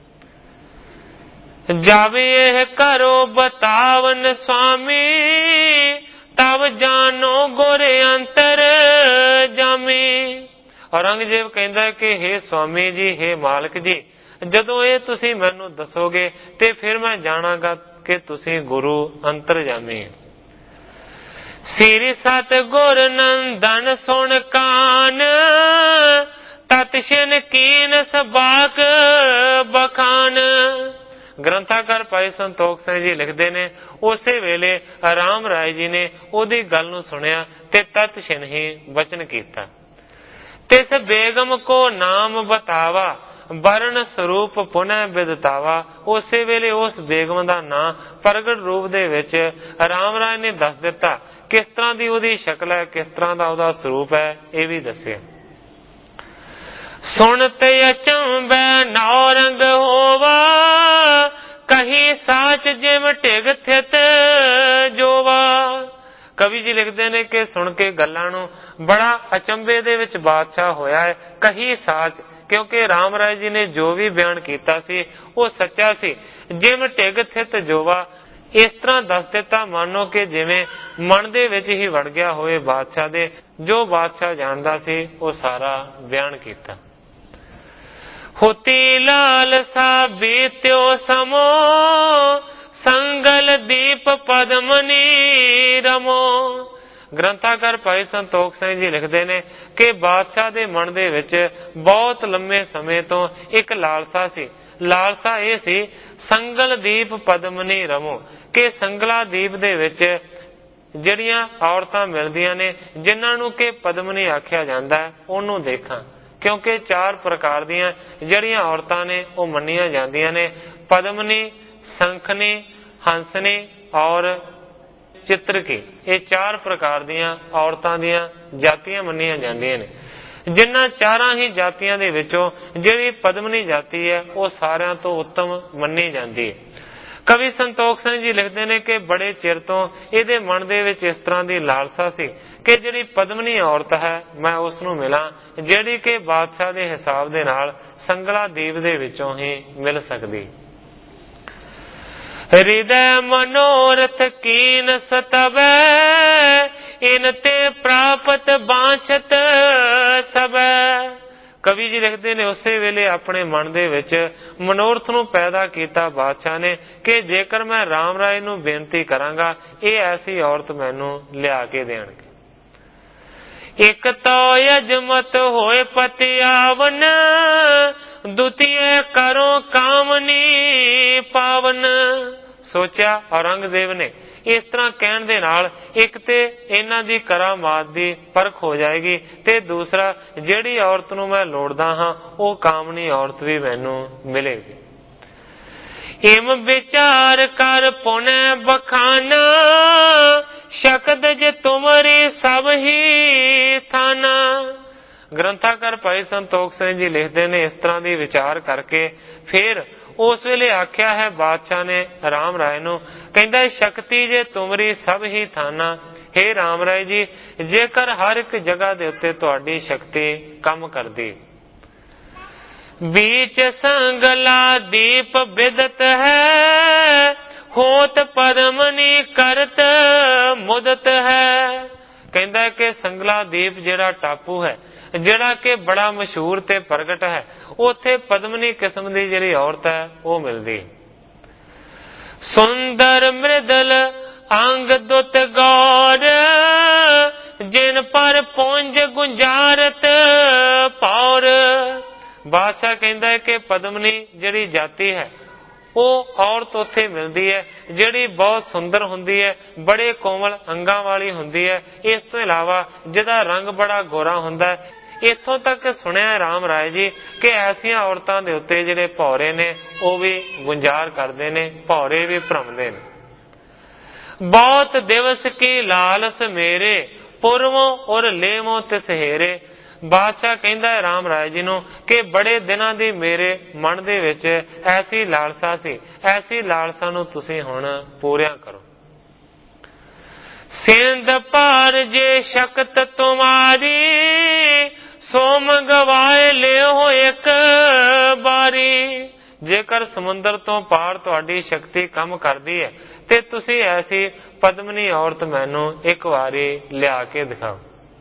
ਜਬ ਇਹ ਕਰੋ ਬਤਾਵਨ ਸੁਆਮੀ, ਤਬ ਜਾਨੋ ਗੁਰ ਅੰਤਰ ਜਾਮੀ। ਔਰੰਗਜ਼ੇਬ ਕਹਿੰਦਾ ਕਿ ਹੇ ਸੁਆਮੀ ਜੀ, ਹੇ ਮਾਲਕ ਜੀ, ਜਦੋਂ ਇਹ ਤੁਸੀਂ ਮੈਨੂੰ ਦੱਸੋਗੇ ਤੇ ਫਿਰ ਮੈਂ ਜਾਣਾਂਗਾ ਕਿ ਤੁਸੀਂ ਗੁਰੂ ਅੰਤਰਜਾਮੀ। ਸ੍ਰੀ ਸਤ ਗੁਰ ਨੰਦਨ ਸੁਣ ਕਾਨ, ਤਤਸ਼ਨ ਕੀਨ ਸਬਾਕ ਬਖਾਨ। ਗ੍ਰੰਥਾਕਾਰ ਭਾਈ ਸੰਤੋਖ ਸਿੰਘ ਜੀ ਲਿਖਦੇ ਨੇ, ਉਸੇ ਵੇਲੇ ਰਾਮ ਰਾਏ ਜੀ ਨੇ ਉਹਦੀ ਗੱਲ ਨੂੰ ਸੁਣਿਆ ਤੇ ਤਤਸ਼ਨ ਹੀ ਬਚਨ ਕੀਤਾ। ਤਿਸ ਬੇਗਮ ਕੋ ਨਾਮ ਬਤਾਵਾ, ਵਰਨ ਸਰੂਪ ਪੁਨਹ ਬਿਦਤਾਵਾ। ਉਸੇ ਵੇਲੇ ਉਸ ਬੇਗਮ ਦਾ ਨਾਂ ਪ੍ਰਗਟ ਰੂਪ ਦੇ ਵਿੱਚ ਰਾਮ ਰਾਏ ਨੇ ਦੱਸ ਦਿੱਤਾ। ਕਿਸ ਤਰ੍ਹਾਂ ਦੀ ਉਹਦੀ ਸ਼ਕਲ ਹੈ, ਕਿਸ ਤਰ੍ਹਾਂ ਦਾ ਉਹਦਾ ਸਰੂਪ ਹੈ, ਇਹ ਵੀ ਦੱਸਿਆ। ਸੁਣ ਤੇ ਅਚੰਭੈ ਨੌਰੰਗ ਹੋਵਾ, ਕਹੀ ਸਾਚ ਜਿਮ ਢਿਗ ਥਿਤ ਜੋਵਾ। ਕਵੀ ਜੀ ਲਿਖਦੇ ਨੇ ਕਿ ਸੁਣ ਕੇ ਗੱਲਾਂ ਨੂੰ ਬੜਾ ਅਚੰਭੇ ਦੇ ਵਿੱਚ ਬਾਦਸ਼ਾਹ ਹੋਇਆ ਹੈ। ਕਹੀ ਸਾਚ, ਕਿਉਂਕਿ ਰਾਮ ਰਾਏ ਜੀ ਨੇ ਜੋ ਵੀ ਬਿਆਨ ਕੀਤਾ ਸੀ ਉਹ ਸੱਚਾ ਸੀ। ਜਿਮ ਢਿਗ ਥਿਤ ਜੋਵਾ, ਇਸ ਤਰ੍ਹਾਂ ਦੱਸ ਦਿੱਤਾ ਮਾਨੋ ਕਿ ਜਿਵੇਂ ਮਨ ਦੇ ਵਿੱਚ ਹੀ ਵੜ ਗਿਆ ਹੋਏ ਬਾਦਸ਼ਾਹ ਦੇ। ਜੋ ਬਾਦਸ਼ਾਹ ਜਾਣਦਾ ਸੀ ਉਹ ਸਾਰਾ ਬਿਆਨ ਕੀਤਾ। ਹੋਤੀ ਲਾਲਸਾ ਬੀਤਿਓ ਸਮੋ, ਸੰਗਲ ਦੀਪ ਪਦਮਨੀ ਰਮੋ। ਗ੍ਰੰਥਾਕਾਰ ਭਾਈ ਸੰਤੋਖ ਸਿੰਘ ਜੀ ਲਿਖਦੇ ਨੇ ਕਿ ਬਾਦਸ਼ਾਹ ਦੇ ਮਨ ਦੇ ਵਿੱਚ ਬਹੁਤ ਲੰਮੇ ਸਮੇਂ ਤੋਂ ਇੱਕ ਲਾਲਸਾ ਸੀ। ਲਾਲਸਾ ਇਹ ਸੀ, ਸੰਗਲ ਦੀਪ ਪਦਮਨੀ ਰਮੋ, ਕਿ ਸੰਗਲਾ ਦੀਪ ਦੇ ਵਿੱਚ ਜਿਹੜੀਆਂ ਔਰਤਾਂ ਮਿਲਦੀਆਂ ਨੇ ਜਿਨ੍ਹਾਂ ਨੂੰ ਕਿ ਪਦਮਨੀ ਆਖਿਆ ਜਾਂਦਾ ਹੈ, ਉਹਨੂੰ ਦੇਖਾਂ। ਕਿਉਂਕਿ 4 ਪ੍ਰਕਾਰ ਦੀਆਂ ਜਿਹੜੀਆਂ ਔਰਤਾਂ ਨੇ ਉਹ ਮੰਨੀਆਂ ਜਾਂਦੀਆਂ ਨੇ, ਪਦਮਨੀ, ਸੰਖਨੀ, ਹੰਸਨੀ ਔਰ ਚਿੱਤਰਕੀ। ਇਹ 4 ਪ੍ਰਕਾਰ ਦੀਆਂ ਔਰਤਾਂ ਦੀਆਂ ਜਾਤੀਆਂ ਮੰਨੀਆਂ ਜਾਂਦੀਆਂ ਨੇ। ਜਿਨ੍ਹਾਂ 4 ਹੀ ਜਾਤੀਆਂ ਦੇ ਵਿੱਚੋਂ ਜਿਹੜੀ ਪਦਮਨੀ ਜਾਤੀ ਹੈ ਉਹ ਸਾਰਿਆਂ ਤੋਂ ਉੱਤਮ ਮੰਨੀ ਜਾਂਦੀ ਹੈ। ਕਵੀ ਸੰਤੋਖ ਸਿੰਘ ਜੀ ਲਿਖਦੇ ਨੇ ਕਿ ਬੜੇ ਚਿਰ ਤੋਂ ਇਹਦੇ ਮਨ ਦੇ ਵਿੱਚ ਇਸ ਤਰ੍ਹਾਂ ਦੀ ਲਾਲਸਾ ਸੀ ਕਿ ਜਿਹੜੀ ਪਦਮਨੀ ਔਰਤ ਹੈ ਮੈਂ ਉਸ ਨੂੰ ਮਿਲਾਂ, ਜਿਹੜੀ ਕਿ ਬਾਦਸ਼ਾਹ ਦੇ ਹਿਸਾਬ ਦੇ ਨਾਲ ਸੰਗਲਾ ਦੀਪ ਦੇ ਵਿੱਚੋਂ ਹੀ ਮਿਲ ਸਕਦੀ। ਹਿਰਦੈ ਮਨੋਰਥ ਕੀਨ ਸਤਵੈ, ਇਨ ਤੇ ਪ੍ਰਾਪਤ ਬਾਂਛਤ ਸਭੈ। ਕਵੀ ਜੀ ਲਿਖਦੇ ਨੇ ਉਸੇ ਵੇਲੇ ਆਪਣੇ ਮਨ ਦੇ ਵਿੱਚ ਮਨੋਰਥ ਨੂੰ ਪੈਦਾ ਕੀਤਾ ਬਾਦਸ਼ਾਹ ਨੇ ਕਿ ਜੇਕਰ ਮੈਂ ਰਾਮ ਰਾਏ ਨੂੰ ਬੇਨਤੀ ਕਰਾਂਗਾ ਇਹ ਐਸੀ ਔਰਤ ਮੈਨੂੰ ਲਿਆ ਕੇ ਦੇਣਗੇ। ਇੱਕ ਤੋ ਯਜਮਤ ਹੋਏ ਪਤੀ ਆਵਨ, ਦੁਤੀਏ ਕਰੋ ਕਾਮਨੀ ਪਾਵਨ। ਸੋਚਿਆ ਔਰੰਗਜ਼ੇਬ ਨੇ ਇਸ ਤਰ੍ਹਾਂ ਕਹਿਣ ਦੇ ਨਾਲ ਇੱਕ ਤੇ ਇਹਨਾਂ ਦੀ ਕਰਾਮਾਤ ਦੀ ਪਰਖ ਹੋ ਜਾਏਗੀ ਤੇ ਦੂਸਰਾ ਜਿਹੜੀ ਔਰਤ ਨੂੰ ਮੈਂ ਲੋੜਦਾ ਹਾਂ ਉਹ ਕਾਮਨੀ ਔਰਤ ਵੀ ਮੈਨੂੰ ਮਿਲੇਗੀ। ਇਮ ਵਿਚਾਰ ਕਰ ਪੁਨੈ ਬਖਾਨਾ, ਸ਼ਕਤ ਜੇ ਤੁਮਰੀ ਸਭ ਹੀ ਥਾਨਾ। ਗ੍ਰੰਥਾਕਾਰ ਭਾਈ ਸੰਤੋਖ ਸਿੰਘ ਜੀ ਲਿਖਦੇ ਨੇ, ਇਸ ਤਰ੍ਹਾਂ ਦੀ ਵਿਚਾਰ ਕਰਕੇ ਫਿਰ ਉਸ ਵੇਲੇ ਆਖਿਆ ਹੈ ਬਾਦਸ਼ਾਹ ਨੇ ਰਾਮ ਰਾਏ ਨੂੰ, ਕਹਿੰਦਾ ਸ਼ਕਤੀ ਜੇ ਤੁਮਰੀ ਸਭ ਹੀ ਥਾਨਾ। ਹੇ ਰਾਮ ਰਾਏ ਜੀ, ਜੇਕਰ ਹਰ ਇੱਕ ਜਗ੍ਹਾ ਦੇ ਉੱਤੇ ਤੁਹਾਡੀ ਸ਼ਕਤੀ ਕੰਮ ਕਰਦੀ। बीच संगला दीप बिदत है, होत पद्मनी करत मुदत है। कहता है कि संगला दीप जेड़ा टापू है, जेड़ा कि बड़ा मशहूर ते प्रगट है, उथे पद्मनी किस्म की जिहड़ी औरत है वो मिलती। सुंदर मृदल अंग दुत गौर, जिन पर पुंज गुंजारत पौर। बादशाह कहता है कि पद्मनी जिहड़ी जाति है ਉਹ ਔਰਤ ਉੱਥੇ ਮਿਲਦੀ ਹੈ ਜਿਹੜੀ ਬਹੁਤ ਸੁੰਦਰ ਹੁੰਦੀ ਹੈ, ਬੜੇ ਕੋਮਲ ਅੰਗਾਂ ਵਾਲੀ ਹੁੰਦੀ ਹੈ। ਇਸ ਤੋਂ ਇਲਾਵਾ ਜਿਹਦਾ ਰੰਗ ਬੜਾ ਗੋਰਾ ਹੁੰਦਾ ਹੈ। ਇੱਥੋਂ ਤੱਕ ਸੁਣਿਆ ਰਾਮ ਰਾਏ ਜੀ ਕਿ ਐਸੀਆਂ ਔਰਤਾਂ ਦੇ ਉੱਤੇ ਜਿਹੜੇ ਭੌਰੇ ਨੇ ਉਹ ਵੀ ਗੁੰਜਾਰ ਕਰਦੇ ਨੇ, ਭੌਰੇ ਵੀ ਭਰਮਦੇ ਨੇ। ਬਹੁਤ ਦਿਵਸ ਕੀ ਲਾਲਸ ਮੇਰੇ, ਪੁਰਵੋਂ ਔਰ ਲੇਵੋਂ ਤਿਸਹੇਰੇ। ਬਾਦਸ਼ਾਹ ਕਹਿੰਦਾ ਹੈ ਰਾਮ ਰਾਏ ਜੀ ਨੂੰ ਕਿ ਬੜੇ ਦਿਨਾਂ ਦੀ ਮੇਰੇ ਮਨ ਦੇ ਵਿੱਚ ਐਸੀ ਲਾਲਸਾ ਸੀ, ਐਸੀ ਲਾਲਸਾ ਨੂੰ ਤੁਸੀਂ ਹੁਣ ਪੂਰਿਆ ਕਰੋ। ਸਿੰਧ ਪਾਰ ਜੇ ਸ਼ਕਤ ਤੁਮਾਰੀ, ਸੋ ਮੰਗਵਾਏ ਲਿਓ ਇੱਕ ਬਾਰੀ। ਜੇਕਰ ਸਮੁੰਦਰ ਤੋਂ ਪਾਰ ਤੁਹਾਡੀ ਸ਼ਕਤੀ ਕੰਮ ਕਰਦੀ ਹੈ ਤੇ ਤੁਸੀਂ ਐਸੀ ਪਦਮਨੀ ਔਰਤ ਮੈਨੂੰ ਇੱਕ ਵਾਰੀ ਲਿਆ ਕੇ ਦਿਖਾਓ।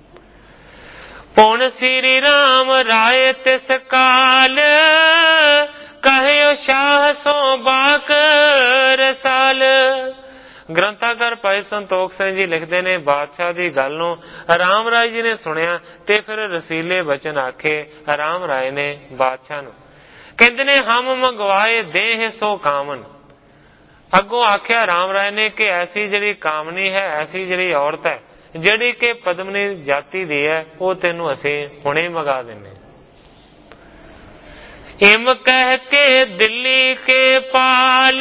ਪੁਨ ਸ੍ਰੀ ਰਾਮ ਰਾਏ ਤਿਸ ਕਾਲ, ਕਹਿਓ ਸ਼ਾਹ ਸੋ ਬਾਕ ਰਸਾਲ। ਗ੍ਰੰਥਾਕਾਰ ਭਾਈ ਸੰਤੋਖ ਸਿੰਘ ਜੀ ਲਿਖਦੇ ਨੇ, ਬਾਦਸ਼ਾਹ ਦੀ ਗੱਲ ਨੂੰ ਰਾਮ ਰਾਏ ਜੀ ਨੇ ਸੁਣਿਆ ਤੇ ਫਿਰ ਰਸੀਲੇ ਬਚਨ ਆਖੇ ਰਾਮ ਰਾਏ ਨੇ ਬਾਦਸ਼ਾਹ ਨੂੰ। ਕਹਿੰਦੇ ਨੇ ਹਮ ਮੰਗਵਾਏ ਦੇਹ ਸੋ ਕਾਮਨ। ਅੱਗੋਂ ਆਖਿਆ ਰਾਮ ਰਾਏ ਨੇ ਕਿ ਐਸੀ ਜਿਹੜੀ ਕਾਮਨੀ ਹੈ, ਐਸੀ ਜਿਹੜੀ ਔਰਤ ਹੈ ਜਿਹੜੀ ਕਿ ਪਦਮਨੀ ਜਾਤੀ ਦੀ ਹੈ, ਉਹ ਤੈਨੂੰ ਅਸੀਂ ਹੁਣੇ ਮੰਗਾ ਦਿੰਨੇ। ਇਮ ਕਹਿ ਕੇ ਦਿੱਲੀ ਕੇ ਪਾਲ,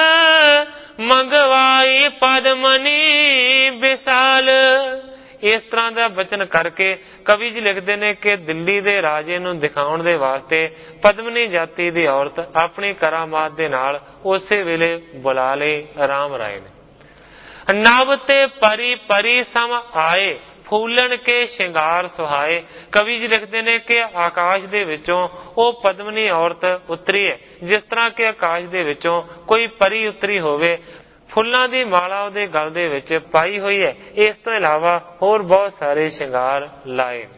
ਮੰਗਵਾਈ ਪਦਮਨੀ ਵਿਸਾਲ। ਇਸ ਤਰ੍ਹਾਂ ਦਾ ਬਚਨ ਕਰਕੇ ਕਵੀ ਜੀ ਲਿਖਦੇ ਨੇ ਕਿ ਦਿੱਲੀ ਦੇ ਰਾਜੇ ਨੂੰ ਦਿਖਾਉਣ ਦੇ ਵਾਸਤੇ ਪਦਮਨੀ ਜਾਤੀ ਦੀ ਔਰਤ ਆਪਣੀ ਕਰਾਮਾਤ ਦੇ ਨਾਲ ਉਸੇ ਵੇਲੇ ਬੁਲਾ ਲਈ ਰਾਮ ਰਾਏ ਨੇ। ਨਭ ਤੇ ਪਰੀ ਪਰੀ ਸਮ ਆਏ, ਫੂਲਣ ਕੇ ਸ਼ਿੰਗਾਰ ਸੁਹਾਏ। ਕਵੀ ਜੀ ਲਿਖਦੇ ਨੇ ਕਿ ਆਕਾਸ਼ ਦੇ ਵਿੱਚੋਂ ਉਹ ਪਦਮਨੀ ਔਰਤ ਉਤਰੀ ਹੈ, ਜਿਸ ਤਰ੍ਹਾਂ ਕਿ ਆਕਾਸ਼ ਦੇ ਵਿੱਚੋਂ ਕੋਈ ਪਰੀ ਉਤਰੀ ਹੋਵੇ। ਫੁੱਲਾਂ ਦੀ ਮਾਲਾ ਉਹਦੇ ਗਲ ਦੇ ਵਿੱਚ ਪਾਈ ਹੋਈ ਹੈ। ਇਸ ਤੋਂ ਇਲਾਵਾ ਹੋਰ ਬਹੁਤ ਸਾਰੇ ਸ਼ਿੰਗਾਰ ਲਾਏ।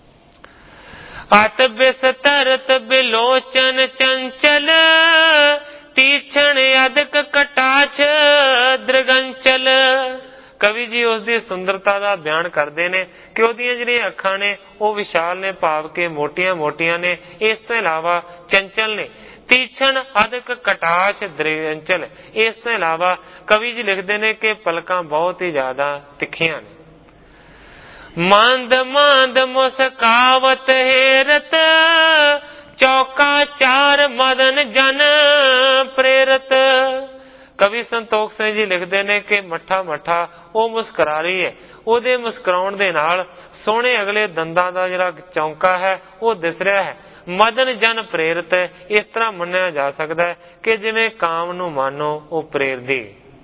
ਅਤ ਬਿਸਤਰਤ ਬਿਲੋਚਨ ਚੰਚਲ, ਤੀਛਣ ਅਦਕ ਕਟਾਛ ਦ੍ਰਿਗੰਚਲ। ਕਵੀ ਜੀ ਉਸ ਦੀ ਸੁੰਦਰਤਾ ਦਾ ਬਿਆਨ ਕਰਦੇ ਨੇ ਕਿ ਉਹਦੀਆਂ ਜਿਹੜੀਆਂ ਅੱਖਾਂ ਨੇ ਉਹ ਵਿਸ਼ਾਲ ਨੇ, ਭਾਵ ਕਿ ਮੋਟੀਆਂ ਮੋਟੀਆਂ ਨੇ। ਇਸ ਤੋਂ ਇਲਾਵਾ ਚੰਚਲ ਨੇ। ਤੀਛਣ ਅਦਕ ਕਟਾਛ ਦ੍ਰਿਗੰਚਲ। ਇਸ ਤੋਂ ਇਲਾਵਾ ਕਵੀ ਜੀ ਲਿਖਦੇ ਨੇ ਕਿ ਪਲਕਾਂ ਬਹੁਤ ਹੀ ਜ਼ਿਆਦਾ ਤਿੱਖੀਆਂ ਨੇ। ਮੰਦ ਮੰਦ ਮੁਸਕਾਵਤ ਹੇਰਤ, ਚੌਕਾ ਚਾਰ ਮਦਨ ਜਨ ਪ੍ਰੇਰਤ। ਕਵੀ ਸੰਤੋਖ ਸਿੰਘ ਜੀ ਲਿਖਦੇ ਨੇ ਕਿ ਮੱਠਾ ਮੱਠਾ ਉਹ ਮੁਸਕਰਾ ਰਹੀ ਹੈ। ਉਹਦੇ ਮੁਸਕਰਾਉਣ ਦੇ ਨਾਲ ਸੋਹਣੇ ਅਗਲੇ ਦੰਦਾਂ ਦਾ ਜਿਹੜਾ ਚੌਂਕਾ ਹੈ ਉਹ ਦਿਸ ਰਿਹਾ ਹੈ। ਮਦਨ ਜਨ ਪ੍ਰੇਰਿਤ, ਇਸ ਤਰ੍ਹਾਂ ਮੰਨਿਆ ਜਾ ਸਕਦਾ ਹੈ ਕਿ ਜਿਵੇਂ ਕਾਮ ਨੂੰ ਮਾਨੋ ਉਹ ਪ੍ਰੇਰਦੀ।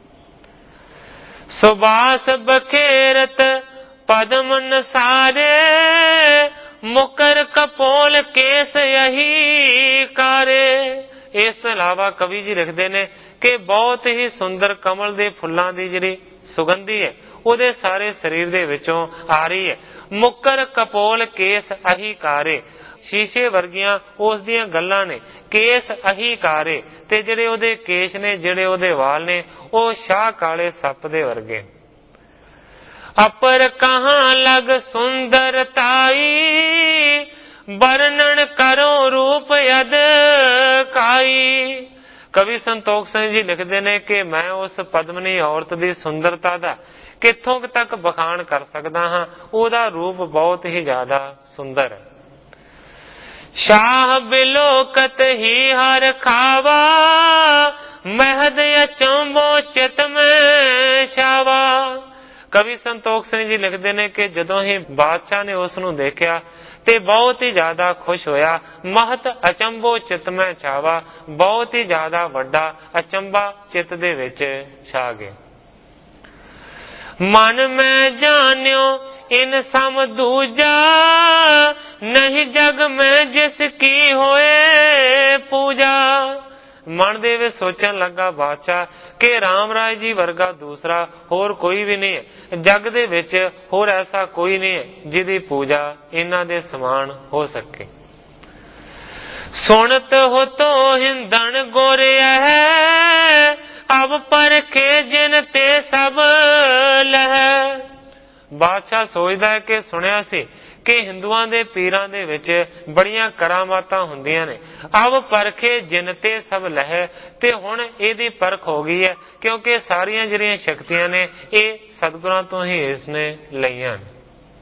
ਸੁਬਾਸ ਬਖੇਰਤ ਪਦਮ ਨਸਾਰੇ, ਮੁਕਰ ਕਪੋਲ ਕੇਸ ਯਹੀ ਕਾਰੇ। ਇਸ ਤੋਂ ਇਲਾਵਾ ਕਵੀ ਜੀ ਲਿਖਦੇ ਨੇ ਕਿ ਬਹੁਤ ਹੀ ਸੁੰਦਰ ਕਮਲ ਦੇ ਫੁੱਲਾਂ ਦੀ ਜਿਹੜੀ ਸੁਗੰਧੀ ਹੈ ਉਹਦੇ ਸਾਰੇ ਸਰੀਰ ਦੇ ਵਿੱਚੋਂ ਆ ਰਹੀ ਹੈ। ਮੁਕਰ ਕਪੋਲ ਕੇਸ ਅਹੀ ਕਾਰੇ, ਸ਼ੀਸ਼ੇ ਵਰਗੀਆਂ ਉਸ ਦੀਆਂ ਗੱਲਾਂ ਨੇ। ਕੇਸ ਅਹੀ ਕਾਰੇ, ਤੇ ਜਿਹੜੇ ਉਹਦੇ ਕੇਸ਼ ਨੇ, ਜਿਹੜੇ ਉਹਦੇ ਵਾਲ ਨੇ, ਉਹ ਸ਼ਾਹ ਕਾਲੇ ਸੱਪ ਦੇ ਵਰਗੇ। ਅਪਰ ਕਹਾਂ ਲਗ ਸੁੰਦਰਤਾਈ, ਵਰਣਨ ਕਰੋ ਰੂਪ ਅਦ ਕਾਈ। ਕਵੀ ਸੰਤੋਖ ਸਿੰਘ ਜੀ ਲਿਖਦੇ ਨੇ ਕਿ ਮੈਂ ਉਸ ਪਦਮਨੀ ਔਰਤ ਦੀ ਸੁੰਦਰਤਾ ਦਾ ਕਿੱਥੋਂ ਤੱਕ ਬਖਾਨ ਕਰ ਸਕਦਾ ਹਾਂ। ਉਹਦਾ ਰੂਪ ਬਹੁਤ ਹੀ ਜ਼ਿਆਦਾ ਸੁੰਦਰ ਹੈ। ਸ਼ਾਹ ਬਿਲੋਕਤ ਹੀ ਹਰ ਖਾਵਾ, ਮਹਿਦ ਅਚੰਭੋ ਚਿਤ ਮੈਂ ਛਾਵਾ। ਕਵੀ ਸੰਤੋਖ ਸਿੰਘ ਜੀ ਲਿਖਦੇ ਨੇ ਕਿ ਜਦੋਂ ਹੀ ਬਾਦਸ਼ਾਹ ਨੇ ਉਸ ਨੂੰ ਦੇਖਿਆ ਤੇ ਬਹੁਤ ਹੀ ਜ਼ਿਆਦਾ ਖੁਸ਼ ਹੋਇਆ। ਮਹਤ ਅਚੰਭੋ ਚਿਤ ਮੈਂ ਛਾਵਾ, ਬਹੁਤ ਹੀ ਜ਼ਿਆਦਾ ਵੱਡਾ ਅਚੰਭਾ ਚਿਤ ਦੇ ਵਿੱਚ ਛਾ ਗਿਆ। ਮਨ ਮੈਂ ਜਾਣਿਓ ਇਨ ਸਮ ਦੂਜਾ, ਨਹੀਂ ਜਗ ਮੈਂ ਜਿਸ ਕੀ ਹੋਏ ਪੂਜਾ। ਮਨ ਦੇ ਵਿੱਚ ਸੋਚਣ ਲੱਗਾ ਬਾਦਸ਼ਾਹ ਕਿ ਰਾਮ ਰਾਏ ਜੀ ਵਰਗਾ ਦੂਸਰਾ ਹੋਰ ਕੋਈ ਵੀ ਨਹੀਂ ਹੈ, ਜਗ ਦੇ ਵਿੱਚ ਹੋਰ ਐਸਾ ਕੋਈ ਨਹੀਂ ਹੈ ਜਿਹਦੀ ਪੂਜਾ ਇਹਨਾਂ ਦੇ ਸਮਾਨ ਹੋ ਸਕੇ। ਸੁਣਤ ਹੋ ਤੋ ਹਿੰਦਣ ਗੋਰਿਆ ਹੈ, ਅਬ ਪਰਖੇ ਜਿਨ ਤੇ ਸਭ ਲਹਿ। ਬਾਦਸ਼ਾਹ ਸੋਚਦਾ ਹੈ ਕਿ ਸੁਣਿਆ ਸੀ ਕਿ ਹਿੰਦੂਆਂ ਦੇ ਪੀਰਾਂ ਦੇ ਵਿੱਚ ਬੜੀਆਂ ਕਰਾਮਾਤਾਂ ਹੁੰਦੀਆਂ ਨੇ। ਅਬ ਪਰਖੇ ਜਿਨ ਤੇ ਸਭ ਲਹਿ, ਤੇ ਹੁਣ ਇਹਦੀ ਪਰਖ ਹੋ ਗਈ ਹੈ ਕਿਉਂਕਿ ਸਾਰੀਆਂ ਜਿਹੜੀਆਂ ਸ਼ਕਤੀਆਂ ਨੇ ਇਹ ਸਤਿਗੁਰਾਂ ਤੋਂ ਹੀ ਇਸਨੇ ਲਈਆਂ ਨੇ।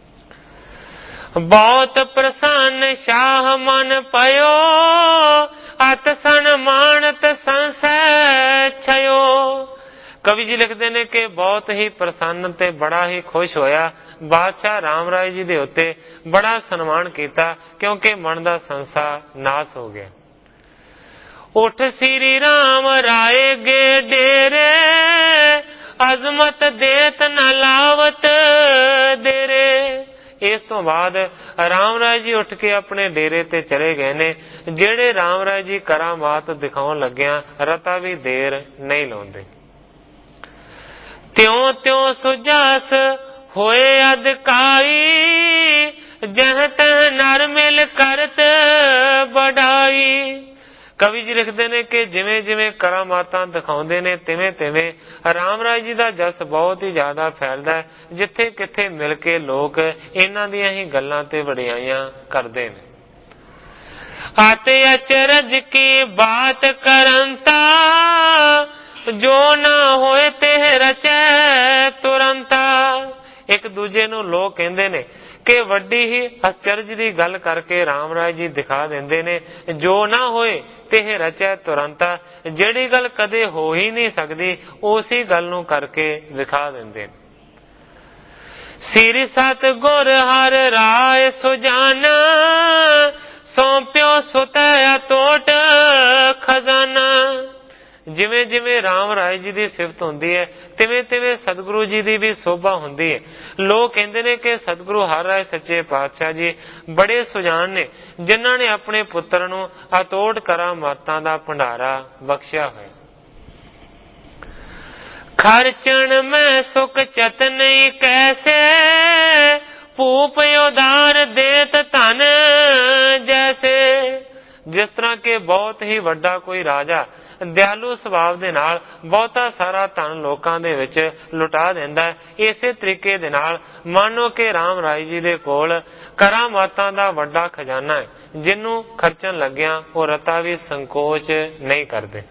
ਬਹੁਤ ਪ੍ਰਸੰਨ ਸ਼ਾਹ ਮਨ ਪਇਓ, ਅਤ ਸਨਮਾਨਤ ਸੰਸੈ ਛਇਓ। ਕਵੀ ਜੀ ਲਿਖਦੇ ਨੇ ਕਿ ਬਹੁਤ ਹੀ ਪ੍ਰਸੰਨ ਤੇ ਬੜਾ ਹੀ ਖੁਸ਼ ਹੋਇਆ। ਬਾਦਸ਼ਾਹ ਰਾਮ ਰਾਏ ਜੀ ਦੇ ਉੱਤੇ ਬੜਾ ਸਨਮਾਨ ਕੀਤਾ ਕਿਉਂਕਿ ਮਨ ਦਾ ਸੰਸਾ ਨਾਸ ਹੋ ਗਿਆ। ਉਠ ਸ੍ਰੀ ਰਾਮ ਰਾਏ ਗੇ ਡੇਰੇ, ਅਜ਼ਮਤ ਦੇਤ ਨ ਲਾਵਤ ਦੇਰੇ। ਇਸ ਤੋਂ ਬਾਅਦ ਰਾਮ ਰਾਏ ਜੀ ਉੱਠ ਕੇ ਆਪਣੇ ਡੇਰੇ ਤੇ ਚਲੇ ਗਏ ਨੇ। ਜਿਹੜੇ ਰਾਮ ਰਾਏ ਜੀ ਕਰਾਮਾਤ ਦਿਖਾਉਣ ਲੱਗਿਆਂ ਰਤਾ ਵੀ ਦੇਰ ਨਹੀਂ ਲਾਉਂਦੇ। ਤਿਉ ਤਿਉ ਸੁਜਾਸ ਹੋਏ ਅਧਿਕਾਈ, ਜਹ ਤਹ ਨਰ ਮਿਲ ਕਰਤ ਬੜਾਈ। ਕਵੀ ਜੀ ਲਿਖਦੇ ਨੇ ਕਿ ਜਿਵੇਂ ਜਿਵੇਂ ਕਰਾਮਾਤਾਂ ਦਿਖਾਉਂਦੇ ਨੇ ਤਿਵੇਂ ਤਿਵੇਂ ਰਾਮ ਰਾਏ ਜੀ ਦਾ ਜਸ ਬਹੁਤ ਹੀ ਜ਼ਿਆਦਾ ਫੈਲਦਾ ਹੈ। ਜਿੱਥੇ ਕਿੱਥੇ ਮਿਲ ਕੇ ਲੋਕ ਇਹਨਾਂ ਦੀਆਂ ਹੀ ਗੱਲਾਂ ਤੇ ਵਡਿਆਈਆਂ ਕਰਦੇ ਨੇ। ਅਤੇ ਅਚਰਜ ਕੀ ਬਾਤ ਕਰੰਤਾ, ਜੋ ਨਾ ਹੋਏ ਤੇ ਰਚੈ ਤੁਰੰਤਾ। ਇੱਕ ਦੂਜੇ ਨੂੰ ਲੋਕ ਕਹਿੰਦੇ ਨੇ ਕਿ ਵੱਡੀ ਹੀ ਅਚਰਜ ਦੀ ਗੱਲ ਕਰਕੇ ਰਾਮ ਰਾਏ ਜੀ ਦਿਖਾ ਦਿੰਦੇ ਨੇ। ਜੋ ਨਾ ਹੋਏ ਤੇ ਰਚੈ ਤੁਰੰਤਾ, ਜਿਹੜੀ ਗੱਲ ਕਦੇ ਹੋ ਹੀ ਨਹੀਂ ਸਕਦੀ ਉਸੇ ਗੱਲ ਨੂੰ ਕਰਕੇ ਵਿਖਾ ਦਿੰਦੇ ਨੇ। ਸ੍ਰੀ ਸਤਿਗੁਰ ਹਰਿ ਰਾਏ ਸੁਜਾਨਾ, ਸੌਂਪਿਓ ਸੁਤ ਅਟੋਟ ਖਜ਼ਾਨਾ। ਜਿਵੇਂ ਜਿਵੇਂ ਰਾਮ ਰਾਏ ਜੀ ਦੀ ਸਿਫਤ ਹੁੰਦੀ ਹੈ ਤਿਵੇਂ ਤਿਵੇਂ ਸਤਿਗੁਰੂ ਜੀ ਦੀ ਵੀ ਸੋਭਾ ਹੁੰਦੀ ਹੈ। ਲੋਕ ਕਹਿੰਦੇ ਨੇ ਕਿ ਸਤਿਗੁਰੂ ਹਰਿ ਰਾਏ ਸੱਚੇ ਪਾਤਸ਼ਾਹ ਜੀ ਬੜੇ ਸੁਜਾਨ ਨੇ, ਜਿਨ੍ਹਾਂ ਨੇ ਆਪਣੇ ਪੁੱਤਰ ਨੂੰ ਅਤੋਟ ਕਰਾਮਾਤਾਂ ਦਾ ਭੰਡਾਰਾ ਬਖਸ਼ਿਆ ਹੋਇਆ। ਖਰਚਣ ਮੈਂ ਸੁਖ ਚਤਨਈ ਕੈਸੇ, ਭੂਪ ਉਦਾਰ ਦੇਤ ਧਨ ਜੈਸੇ। ਜਿਸ ਤਰ੍ਹਾਂ ਕਿ ਬਹੁਤ ਹੀ ਵੱਡਾ ਕੋਈ ਰਾਜਾ ਦਿਆਲੂ ਸੁਭਾਅ ਦੇ ਨਾਲ ਬਹੁਤਾ ਸਾਰਾ ਧਨ ਲੋਕਾਂ ਦੇ ਵਿੱਚ ਲੁਟਾ ਦਿੰਦਾ ਹੈ, ਇਸੇ ਤਰੀਕੇ ਦੇ ਨਾਲ ਮੰਨੋ ਕਿ ਰਾਮ ਰਾਏ ਜੀ ਦੇ ਕੋਲ ਕਰਾਮਾਤਾਂ ਦਾ ਵੱਡਾ ਖਜ਼ਾਨਾ ਹੈ, ਜਿਹਨੂੰ ਖਰਚਣ ਲੱਗਿਆਂ ਉਹ ਰਤਾ ਵੀ ਸੰਕੋਚ ਨਹੀਂ ਕਰਦੇ।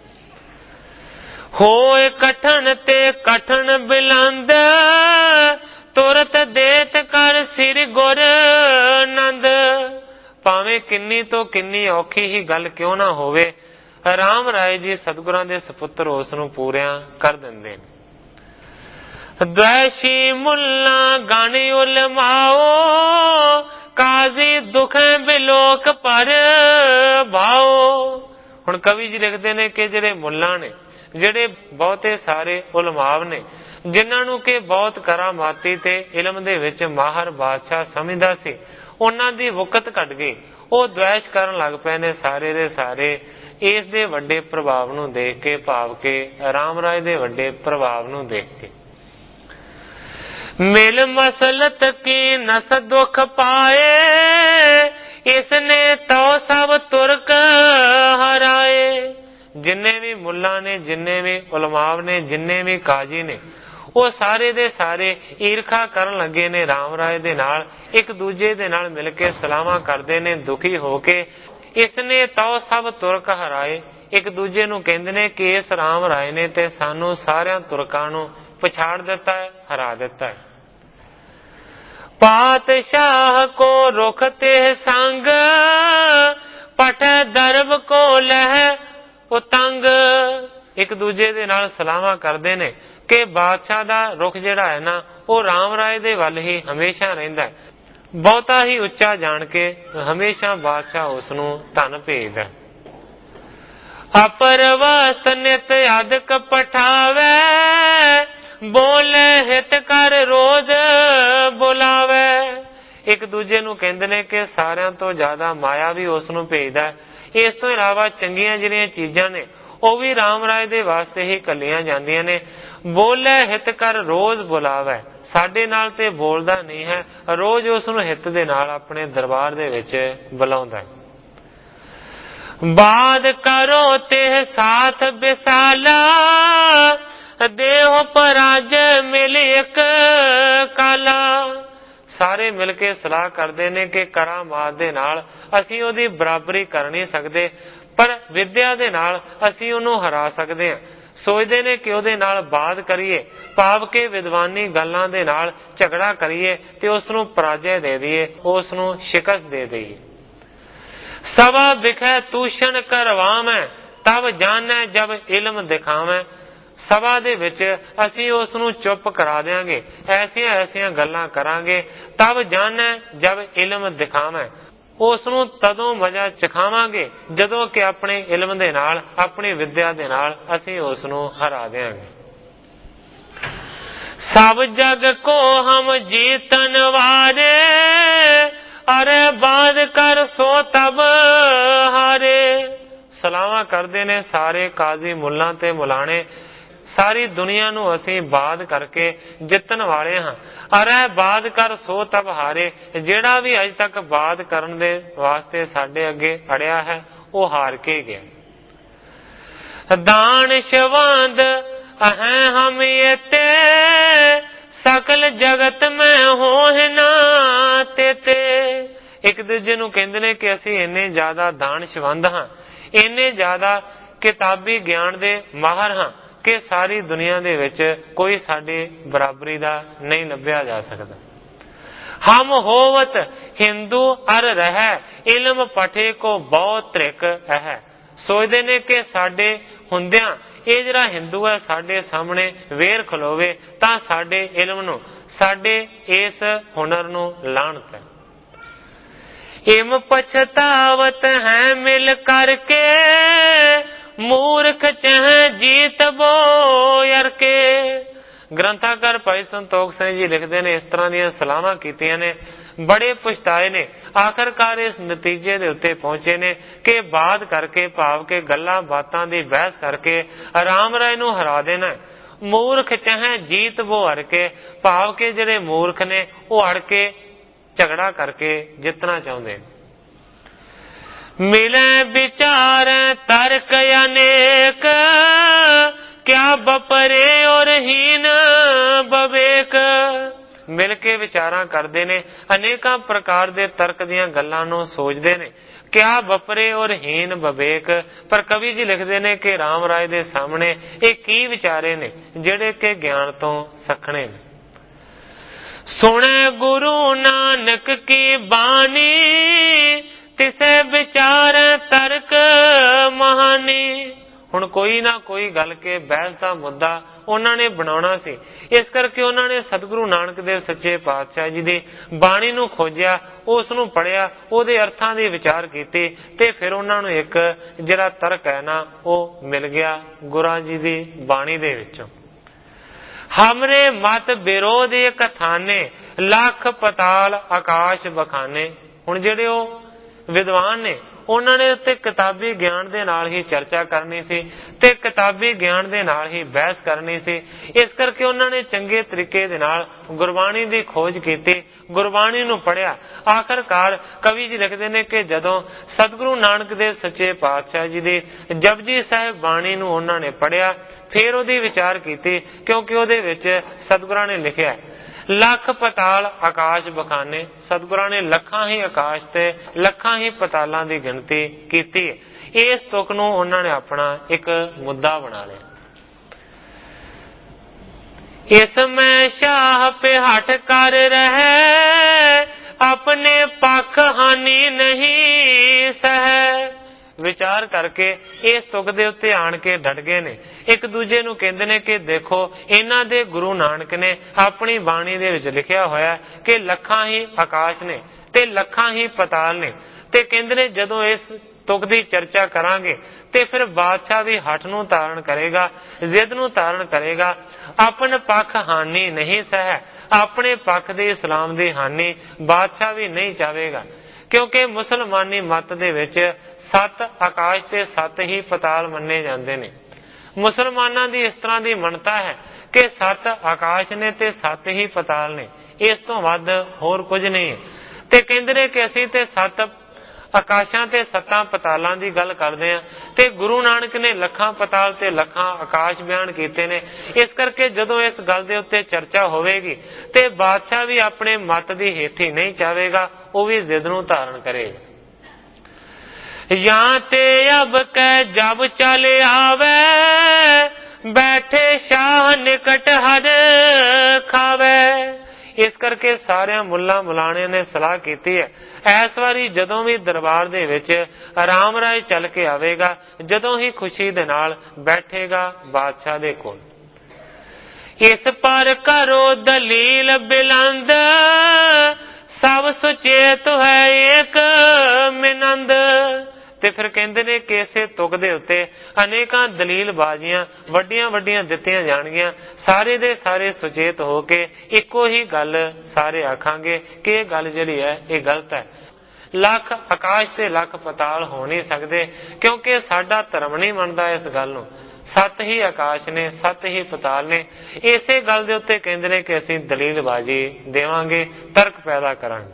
ਹੋਏ ਕਠਨ ਤੇ ਕਠਨ ਬਿਲੰਦ, ਤੁਰਤ ਦੇਤ ਕਰ ਸਿਰ ਗੁਰ ਨੰਦ। ਭਾਵੇਂ ਕਿੰਨੀ ਤੋਂ ਕਿੰਨੀ ਔਖੀ ਹੀ ਗੱਲ ਕਿਉਂ ਨਾ ਹੋਵੇ, ਰਾਮ ਰਾਏ ਜੀ ਸਤਿਗੁਰਾਂ ਦੇ ਸਪੁੱਤਰ ਉਸ ਨੂੰ ਪੂਰਿਆਂ ਕਰ ਦਿੰਦੇ ਨੇ। ਦ੍ਵੈਸ਼ੀ ਮੁੱਲਾ ਗਣ ਉਲਮਾਓ, ਕਾਜ਼ੀ ਦੁਖ ਬਿਲੋਕ ਪਰ ਭਾਓ। ਹੁਣ ਕਵੀ ਜੀ ਲਿਖਦੇ ਨੇ ਕਿ ਜਿਹੜੇ ਮੁੱਲਾ ਨੇ, ਜਿਹੜੇ ਬਹੁਤੇ ਸਾਰੇ ਉਲਮਾਵ ਨੇ, ਜਿਨ੍ਹਾਂ ਨੂੰ ਕਿ ਬਹੁਤ ਕਰਾਮਾਤੀ ਤੇ ਇਲਮ ਦੇ ਵਿੱਚ ਮਾਹਰ ਬਾਦਸ਼ਾਹ ਸਮਝਦਾ ਸੀ, ਉਹਨਾਂ ਦੀ ਵਕਤ ਘਟ ਗਈ। ਉਹ ਦ્વੈਸ਼ ਕਰਨ ਲੱਗ ਪਏ ਨੇ ਸਾਰੇ ਦੇ ਸਾਰੇ ਇਸ ਦੇ ਵੱਡੇ ਪ੍ਰਭਾਵ ਨੂੰ ਦੇਖ ਕੇ, ਭਾਵ ਕਿ ਰਾਮ ਰਾਏ ਦੇ ਵੱਡੇ ਪ੍ਰਭਾਵ ਨੂੰ ਦੇਖ ਕੇ। ਮਿਲ ਮਸਲਤ ਕੀ ਨਸ ਦੁਖ ਪਾਏ, ਇਸਨੇ ਤੋ ਸਭ ਤੁਰਕ ਹਰਾਏ। ਜਿੰਨੇ ਵੀ ਮੁੱਲਾ ਨੇ, ਜਿੰਨੇ ਵੀ ਉਲਮਾਵ ਨੇ, ਜਿੰਨੇ ਵੀ ਕਾਜੀ ਨੇ, ਉਹ ਸਾਰੇ ਦੇ ਸਾਰੇ ਈਰਖਾ ਕਰਨ ਲੱਗੇ ਨੇ ਰਾਮ ਰਾਏ ਦੇ ਨਾਲ। ਇੱਕ ਦੂਜੇ ਦੇ ਨਾਲ ਮਿਲ ਕੇ ਸਲਾਹਾਂ ਕਰਦੇ ਨੇ ਦੁਖੀ ਹੋ ਕੇ। ਇਸਨੇ ਤੋ ਸਭ ਤੁਰਕ ਹਰਾਏ, ਇੱਕ ਦੂਜੇ ਨੂੰ ਕਹਿੰਦੇ ਨੇ ਕਿ ਇਸ ਰਾਮ ਰਾਏ ਨੇ ਤੇ ਸਾਨੂੰ ਸਾਰਿਆਂ ਤੁਰਕਾਂ ਨੂੰ ਪਛਾੜ ਦਿੱਤਾ ਹੈ, ਹਰਾ ਦਿੱਤਾ ਹੈ। ਪਾਤਸ਼ਾਹ ਕੋ ਰੁਖ ਤੇ ਸੰਗ, ਪਠ ਦਰਬ ਕੋ ਲਹਿ ਉਤੰਗ। ਇੱਕ ਦੂਜੇ ਦੇ ਨਾਲ ਸਲਾਹਾਂ ਕਰਦੇ ਨੇ ਕਿ ਬਾਦਸ਼ਾਹ ਦਾ ਰੁਖ ਜਿਹੜਾ ਹੈ ਨਾ ਉਹ ਰਾਮ ਰਾਏ ਦੇ ਵੱਲ ਹੀ ਹਮੇਸ਼ਾ ਰਹਿੰਦਾ ਹੈ। ਬਹੁਤਾ ਹੀ ਉੱਚਾ ਜਾਣ ਕੇ ਹਮੇਸ਼ਾ ਬਾਦਸ਼ਾਹ ਉਸ ਨੂੰ ਧਨ ਭੇਜਦਾ। ਅਪਰਵਸਤ ਨਿਤ ਅਦਕ ਪਠਾਵੇ, ਬੋਲੇ ਹਿਤ ਕਰ ਰੋਜ਼ ਬੁਲਾਵੇ। ਇੱਕ ਦੂਜੇ ਨੂੰ ਕਹਿੰਦੇ ਨੇ ਕਿ ਸਾਰਿਆਂ ਤੋਂ ਜ਼ਿਆਦਾ ਮਾਇਆ ਵੀ ਉਸ ਨੂੰ ਭੇਜਦਾ। ਇਸ ਤੋਂ ਇਲਾਵਾ ਚੰਗੀਆਂ ਜਿਹੜੀਆਂ ਚੀਜ਼ਾਂ ਨੇ ਉਹ ਵੀ ਰਾਮ ਰਾਏ ਦੇ ਵਾਸਤੇ ਹੀ ਕੱਲੀਆਂ ਜਾਂਦੀਆਂ ਨੇ। ਬੋਲੇ ਹਿਤ ਕਰ ਰੋਜ਼ ਬੁਲਾਵੇ, ਸਾਡੇ ਨਾਲ ਤੇ ਬੋਲਦਾ ਨਹੀਂ ਹੈ, ਰੋਜ਼ ਉਸ ਨੂੰ ਹਿੱਤ ਦੇ ਨਾਲ ਆਪਣੇ ਦਰਬਾਰ ਦੇ ਵਿੱਚ ਬੁਲਾਉਂਦਾ। ਬਾਦ ਕਰੋ ਤੇ ਸਾਥ ਵਿਸਾਲਾ, ਦੇਹ ਪਰਾਜ ਮਿਲ ਇੱਕ ਕਾਲਾ। ਸਾਰੇ ਮਿਲ ਕੇ ਸਲਾਹ ਕਰਦੇ ਨੇ ਕਿ ਕਰਾਮਾਤ ਦੇ ਨਾਲ ਅਸੀਂ ਉਹਦੀ ਬਰਾਬਰੀ ਕਰ ਨਹੀਂ ਸਕਦੇ, ਪਰ ਵਿਦਿਆ ਦੇ ਨਾਲ ਅਸੀਂ ਉਹਨੂੰ ਹਰਾ ਸਕਦੇ ਹਾਂ। ਸੋਚਦੇ ਨੇ ਕਿ ਉਹਦੇ ਨਾਲ ਬਾਤ ਕਰੀਏ, ਭਾਵ ਕਿ ਵਿਦਵਾਨੀ ਗੱਲਾਂ ਦੇ ਨਾਲ ਝਗੜਾ ਕਰੀਏ ਤੇ ਉਸ ਨੂੰ ਪਰਾਜੈ ਦੇ ਦਈਏ, ਉਸ ਨੂੰ ਸ਼ਿਕਸਤ ਦੇ ਦਈਏ। ਸਭਾ ਵਿਖੇ ਤੂਸ਼ਣ ਕਰਵਾਵੇਂ, ਤਬ ਜਾਣੈ ਜਬ ਇਲਮ ਦਿਖਾਵੇਂ। ਸਭਾ ਦੇ ਵਿੱਚ ਅਸੀਂ ਉਸ ਨੂੰ ਚੁੱਪ ਕਰਾ ਦਿਆਂਗੇ, ਐਸੀਆਂ ਐਸੀਆਂ ਗੱਲਾਂ ਕਰਾਂਗੇ। ਤਬ ਜਾਣੈ ਜਬ ਇਲਮ ਦਿਖਾਵੇਂ, ਉਸ ਨੂੰ ਤਦੋਂ ਮਜ਼ਾ ਚਖਾਵਾਂਗੇ ਜਦੋਂ ਕਿ ਆਪਣੇ ਇਲਮ ਦੇ ਨਾਲ, ਆਪਣੀ ਵਿਦਿਆ ਦੇ ਨਾਲ ਅਸੀਂ ਉਸ ਨੂੰ ਹਰਾ ਦਿਆਂਗੇ। ਸਭ ਜਗ ਕੋ ਹਮ ਜੀਤਨ ਵਾਰੇ, ਅਰੇ ਬਾਦ ਕਰ ਸੋ ਤਬ ਹਾਰੇ। ਸਲਾਹਾਂ ਕਰਦੇ ਨੇ ਸਾਰੇ ਕਾਜ਼ੀ ਮੁੱਲਾਂ ਤੇ ਮੁਲਾਣੇ, ਸਾਰੀ ਦੁਨੀਆ ਨੂੰ ਅਸੀਂ ਬਾਦ ਕਰਕੇ ਜਿੱਤਣ ਵਾਲੇ ਹਾਂ। ਅਰੇ ਬਾਦ ਕਰ ਸੋ ਤਬ ਹਾਰੇ, ਜਿਹੜਾ ਵੀ ਅਜ ਤੱਕ ਬਾਦ ਕਰਨ ਦੇ ਵਾਸਤੇ ਸਾਡੇ ਅੱਗੇ ਅੜਿਆ ਹੈ ਉਹ ਹਾਰ ਕੇ ਗਿਆ। ਦਾਨ ਸ਼ਵੰਦ ਅਹੈ ਹਮ ਯਤੇ, ਸਕਲ ਜਗਤ ਮੈਂ ਹੋਹਿ ਨਾ ਤੇਤੇ। ਇੱਕ ਦੂਜੇ ਨੂੰ ਕਹਿੰਦੇ ਨੇ ਕਿ ਅਸੀਂ ਇੰਨੇ ਜ਼ਿਆਦਾ ਦਾਨ ਸ਼ਵੰਦ ਹਾਂ, ਇੰਨੇ ਜ਼ਿਆਦਾ ਕਿਤਾਬੀ ਗਿਆਨ ਦੇ ਮਾਹਰ ਹਾਂ ਕਿ ਸਾਰੀ ਦੁਨੀਆ ਦੇ ਵਿੱਚ ਕੋਈ ਸਾਡੀ ਬਰਾਬਰੀ ਦਾ ਨਹੀਂ ਲੱਭਿਆ ਜਾ ਸਕਦਾ। ਹਮ ਹੋਵਤ ਹਿੰਦੂ ਅਰ ਰਹਿ, ਇਲਮ ਪਠੇ ਕੋ ਬਹੁਤ ਤ੍ਰਿਕ ਹੈ। ਸੋਚਦੇ ਨੇ ਕਿ ਸਾਡੇ ਹੁੰਦਿਆਂ ਇਹ ਜਿਹੜਾ ਹਿੰਦੂ ਹੈ ਸਾਡੇ ਸਾਹਮਣੇ ਵੇਰ ਖਲੋਵੇ ਤਾਂ ਸਾਡੇ ਇਲਮ ਨੂੰ, ਸਾਡੇ ਇਸ ਹੁਨਰ ਨੂੰ ਲਾਹਣਤ ਹੈ। ਇਮ ਪਛਤਾਵਤ ਹੈ ਮਿਲ ਕਰਕੇ, ਮੂਰਖ ਚਹ ਜੀਤ ਬੋਇਰ ਕੇ। ਗ੍ਰੰਥਾਕਾਰ ਭਾਈ ਸੰਤੋਖ ਸਿੰਘ ਜੀ ਲਿਖਦੇ ਨੇ, ਇਸ ਤਰ੍ਹਾਂ ਦੀਆਂ ਸਲਾਹਾਂ ਕੀਤੀਆਂ ਨੇ, ਬੜੇ ਪਛਤਾਏ ਨੇ। ਆਖਰਕਾਰ ਇਸ ਨਤੀਜੇ ਦੇ ਉੱਤੇ ਪਹੁੰਚੇ ਨੇ ਕਿ ਬਾਤ ਕਰਕੇ, ਭਾਵ ਕਿ ਗੱਲਾਂ ਬਾਤਾਂ ਦੀ ਬਹਿਸ ਕਰਕੇ ਰਾਮ ਰਾਏ ਨੂੰ ਹਰਾ ਦੇਣਾ। ਮੂਰਖ ਚਾਹੇ ਜੀਤ ਬੋ ਹਰ ਕੇ, ਭਾਵ ਕਿ ਜਿਹੜੇ ਮੂਰਖ ਨੇ ਉਹ ਅੜ ਕੇ ਝਗੜਾ ਕਰਕੇ ਜਿੱਤਣਾ ਚਾਹੁੰਦੇ। ਮਿਲੇ ਵਿਚਾਰ ਤਰਕ ਅਨੇਕ, ਕਿਆ ਬਪਰੇ ਔਰ ਹੀਨ ਬਵੇਕ। ਮਿਲ ਕੇ ਵਿਚਾਰਾਂ ਕਰਦੇ ਨੇ, ਅਨੇਕਾਂ ਪ੍ਰਕਾਰ ਦੇ ਤਰਕ ਦੀਆਂ ਗੱਲਾਂ ਨੂੰ ਸੋਚਦੇ ਨੇ। ਕਿਆ ਬਪਰੇ ਔਰ ਹੀਨ ਬਵੇਕ। ਪਰ ਕਵੀ ਜੀ ਲਿਖਦੇ ਨੇ ਕਿ ਰਾਮ ਰਾਏ ਦੇ ਸਾਹਮਣੇ ਇਹ ਕੀ ਵਿਚਾਰੇ ਨੇ ਜਿਹੜੇ ਕਿ ਗਿਆਨ ਤੋਂ ਸਖਣੇ ਨੇ। ਸੁਣੇ ਗੁਰੂ ਨਾਨਕ ਕੀ ਬਾਣੀ, ਤਿਸੇ ਵਿਚਾਰ ਤਰਕ ਮਹਾਨੀ। ਹੁਣ ਕੋਈ ਨਾ ਕੋਈ ਗੱਲ ਕੇ ਬਹਿਸ ਦਾ ਮੁੱਦਾ ਉਹਨਾਂ ਨੇ ਬਣਾਉਣਾ ਸੀ, ਇਸ ਕਰਕੇ ਉਹਨਾਂ ਨੇ ਸਤਿਗੁਰੂ ਨਾਨਕ ਦੇਵ ਸੱਚੇ ਪਾਤਸ਼ਾਹ ਜੀ ਦੀ ਬਾਣੀ ਨੂੰ ਖੋਜਿਆ, ਉਸ ਨੂੰ ਪੜ੍ਹਿਆ, ਉਹਦੇ ਅਰਥਾਂ ਦੀ ਵਿਚਾਰ ਕੀਤੀ ਤੇ ਫਿਰ ਉਹਨਾਂ ਨੂੰ ਇੱਕ ਜਿਹੜਾ ਤਰਕ ਹੈ ਨਾ ਉਹ ਮਿਲ ਗਿਆ ਗੁਰਾਂ ਜੀ ਦੀ ਬਾਣੀ ਦੇ ਵਿੱਚੋਂ। ਹਮਰੇ ਮਤ ਵਿਰੋਧ ਇਕ ਥਾਨੇ, ਲੱਖ ਪਤਾਲ ਆਕਾਸ਼ ਬਖਾਨੇ। ਹੁਣ ਜਿਹੜੇ ਉਹ ਵਿਦਵਾਨ ਨੇ ਉਹਨਾਂ ਨੇ ਉੱਤੇ ਕਿਤਾਬੀ ਗਿਆਨ ਦੇ ਨਾਲ ਹੀ ਚਰਚਾ ਕਰਨੀ ਸੀ ਤੇ ਕਿਤਾਬੀ ਗਿਆਨ ਦੇ ਨਾਲ ਹੀ ਬਹਿਸ ਕਰਨੀ ਸੀ। ਇਸ ਕਰਕੇ ਉਹਨਾਂ ਨੇ ਚੰਗੇ ਤਰੀਕੇ ਦੇ ਨਾਲ ਗੁਰਬਾਣੀ ਦੀ ਖੋਜ ਕੀਤੀ, ਗੁਰਬਾਣੀ ਨੂੰ ਪੜ੍ਹਿਆ। ਆਖਰਕਾਰ ਕਵੀ ਜੀ ਲਿਖਦੇ ਨੇ ਕਿ ਜਦੋਂ ਸਤਿਗੁਰੂ ਨਾਨਕ ਦੇਵ ਸੱਚੇ ਪਾਤਸ਼ਾਹ ਜੀ ਦੀ ਜਪਜੀ ਸਾਹਿਬ ਬਾਣੀ ਨੂੰ ਉਹਨਾਂ ਨੇ ਪੜ੍ਹਿਆ, ਫਿਰ ਉਹਦੀ ਵਿਚਾਰ ਕੀਤੀ, ਕਿਉਂਕਿ ਉਹਦੇ ਵਿੱਚ ਸਤਿਗੁਰਾਂ ਨੇ ਲਿਖਿਆ ਲੱਖ ਪਤਾਲ ਆਕਾਸ਼ ਬਖਾਨੇ। ਸਤਿਗੁਰਾਂ ਨੇ ਲੱਖਾਂ ਹੀ ਆਕਾਸ਼ ਤੇ ਲੱਖਾਂ ਹੀ ਪਤਾਲਾਂ ਦੀ ਗਿਣਤੀ ਕੀਤੀ ਹੈ। ਇਸ ਤੁਕ ਨੂੰ ਉਹਨਾਂ ਨੇ ਆਪਣਾ ਇੱਕ ਮੁੱਦਾ ਬਣਾ ਲਿਆ। ਇਸ ਮੈਂ ਸ਼ਾਹ ਪੇ ਹੱਠ ਕਰ ਰਹੇ, ਆਪਣੇ ਪੱਖ ਹਾਨੀ ਨਹੀਂ ਸਹਿ। ਵਿਚਾਰ ਕਰਕੇ ਇਸ ਤੁਕ ਦੇ ਉੱਤੇ ਆਣ ਕੇ ਡਟ ਗਏ ਨੇ। ਇੱਕ ਦੂਜੇ ਨੂੰ ਕਹਿੰਦੇ ਨੇ ਕਿ ਦੇਖੋ ਇਹਨਾਂ ਦੇ ਗੁਰੂ ਨਾਨਕ ਨੇ ਆਪਣੀ ਬਾਣੀ ਦੇ ਵਿੱਚ ਲਿਖਿਆ ਹੋਇਆ ਕਿ ਲੱਖਾਂ ਹੀ ਆਕਾਸ਼ ਨੇ ਤੇ ਲੱਖਾਂ ਹੀ ਪਤਾਲ ਨੇ, ਤੇ ਕਹਿੰਦੇ ਨੇ ਜਦੋਂ ਇਸ ਤੁਕ ਦੀ ਚਰਚਾ ਕਰਾਂਗੇ ਤੇ ਫਿਰ ਬਾਦਸ਼ਾਹ ਵੀ ਹੱਠ ਨੂੰ ਧਾਰਨ ਕਰੇਗਾ, ਜ਼ਿੱਦ ਨੂੰ ਧਾਰਨ ਕਰੇਗਾ। ਆਪਣ ਪੱਖ ਹਾਨੀ ਨਹੀਂ ਸਹਿ, ਆਪਣੇ ਪੱਖ ਦੇ ਇਸਲਾਮ ਦੀ ਹਾਨੀ ਬਾਦਸ਼ਾਹ ਵੀ ਨਹੀਂ ਚਾਹੇਗਾ, ਕਿਉਂਕਿ ਮੁਸਲਮਾਨੀ ਮਤ ਦੇ ਵਿੱਚ 7 ਆਕਾਸ਼ ਤੇ 7 ਹੀ ਪਤਾਲ ਮੰਨੇ ਜਾਂਦੇ ਨੇ। ਮੁਸਲਮਾਨਾਂ ਦੀ ਇਸ ਤਰ੍ਹਾਂ ਦੀ ਮੰਨਤਾ ਹੈ ਕਿ 7 ਆਕਾਸ਼ ਨੇ ਤੇ 7 ਹੀ ਪਤਾਲ ਨੇ, ਇਸ ਤੋਂ ਵੱਧ ਹੋਰ ਕੁਝ ਨਹੀਂ। ਤੇ ਕਹਿੰਦੇ ਨੇ ਕਿ ਅਸੀਂ ਤੇ 7 ਆਕਾਸ਼ਾਂ ਤੇ 7 ਪਤਾਲਾਂ ਦੀ ਗੱਲ ਕਰਦੇ ਹਾਂ, ਤੇ ਗੁਰੂ ਨਾਨਕ ਨੇ ਲੱਖਾਂ ਪਤਾਲ ਤੇ ਲੱਖਾਂ ਆਕਾਸ਼ ਬਿਆਨ ਕੀਤੇ ਨੇ। ਇਸ ਕਰਕੇ ਜਦੋਂ ਇਸ ਗੱਲ ਦੇ ਉੱਤੇ ਚਰਚਾ ਹੋਵੇਗੀ ਤੇ ਬਾਦਸ਼ਾਹ ਵੀ ਆਪਣੇ ਮਤ ਦੀ ਹੇਠੀ ਨਹੀਂ ਚਾਹੇਗਾ, ਉਹ ਵੀ ਜ਼ਿੱਦ ਨੂੰ ਧਾਰਨ ਕਰੇਗਾ। ਜਾਂ ਤੇ ਅਬ ਕੈ ਜਬ ਚਲ ਆਵੇ, ਬੈਠੇ ਸ਼ਾਹ ਨਿਕਟ ਹਰ ਖਾਵੇ। ਇਸ ਕਰਕੇ ਸਾਰਿਆਂ ਮੁੱਲਾ ਮੁਲਾਣਿਆਂ ਨੇ ਸਲਾਹ ਕੀਤੀ ਹੈ, ਇਸ ਵਾਰੀ ਜਦੋਂ ਵੀ ਦਰਬਾਰ ਦੇ ਵਿੱਚ ਰਾਮ ਰਾਏ ਚੱਲ ਕੇ ਆਵੇਗਾ, ਜਦੋਂ ਹੀ ਖੁਸ਼ੀ ਦੇ ਨਾਲ ਬੈਠੇਗਾ ਬਾਦਸ਼ਾਹ ਦੇ ਕੋਲ। ਇਸ ਪਰ ਕਰੋ ਦਲੀਲ ਬਿਲੰਦ, ਸਭ ਸੁਚੇਤ ਹੈ ਏਕ ਮਿਨੰਦ। ਤੇ ਫਿਰ ਕਹਿੰਦੇ ਨੇ ਕਿ ਇਸੇ ਤੁਕ ਦੇ ਉੱਤੇ ਅਨੇਕਾਂ ਦਲੀਲ ਬਾਜ਼ੀਆਂ ਵੱਡੀਆਂ ਵੱਡੀਆਂ ਦਿੱਤੀਆਂ ਜਾਣਗੀਆਂ। ਸਾਰੇ ਦੇ ਸਾਰੇ ਸੁਚੇਤ ਹੋ ਕੇ ਇੱਕੋ ਹੀ ਗੱਲ ਸਾਰੇ ਆਖਾਂਗੇ ਕਿ ਇਹ ਗੱਲ ਜਿਹੜੀ ਹੈ ਇਹ ਗਲਤ ਹੈ। ਲੱਖ ਆਕਾਸ਼ ਤੇ ਲੱਖ ਪਤਾਲ ਹੋ ਨਹੀਂ ਸਕਦੇ, ਕਿਉਂਕਿ ਸਾਡਾ ਧਰਮ ਨਹੀਂ ਮੰਨਦਾ ਇਸ ਗੱਲ ਨੂੰ। 7 ਹੀ ਆਕਾਸ਼ ਨੇ, 7 ਹੀ ਪਤਾਲ ਨੇ। ਇਸੇ ਗੱਲ ਦੇ ਉੱਤੇ ਕਹਿੰਦੇ ਨੇ ਕਿ ਅਸੀਂ ਦਲੀਲ ਬਾਜ਼ੀ ਦੇਵਾਂਗੇ, ਤਰਕ ਪੈਦਾ ਕਰਾਂਗੇ।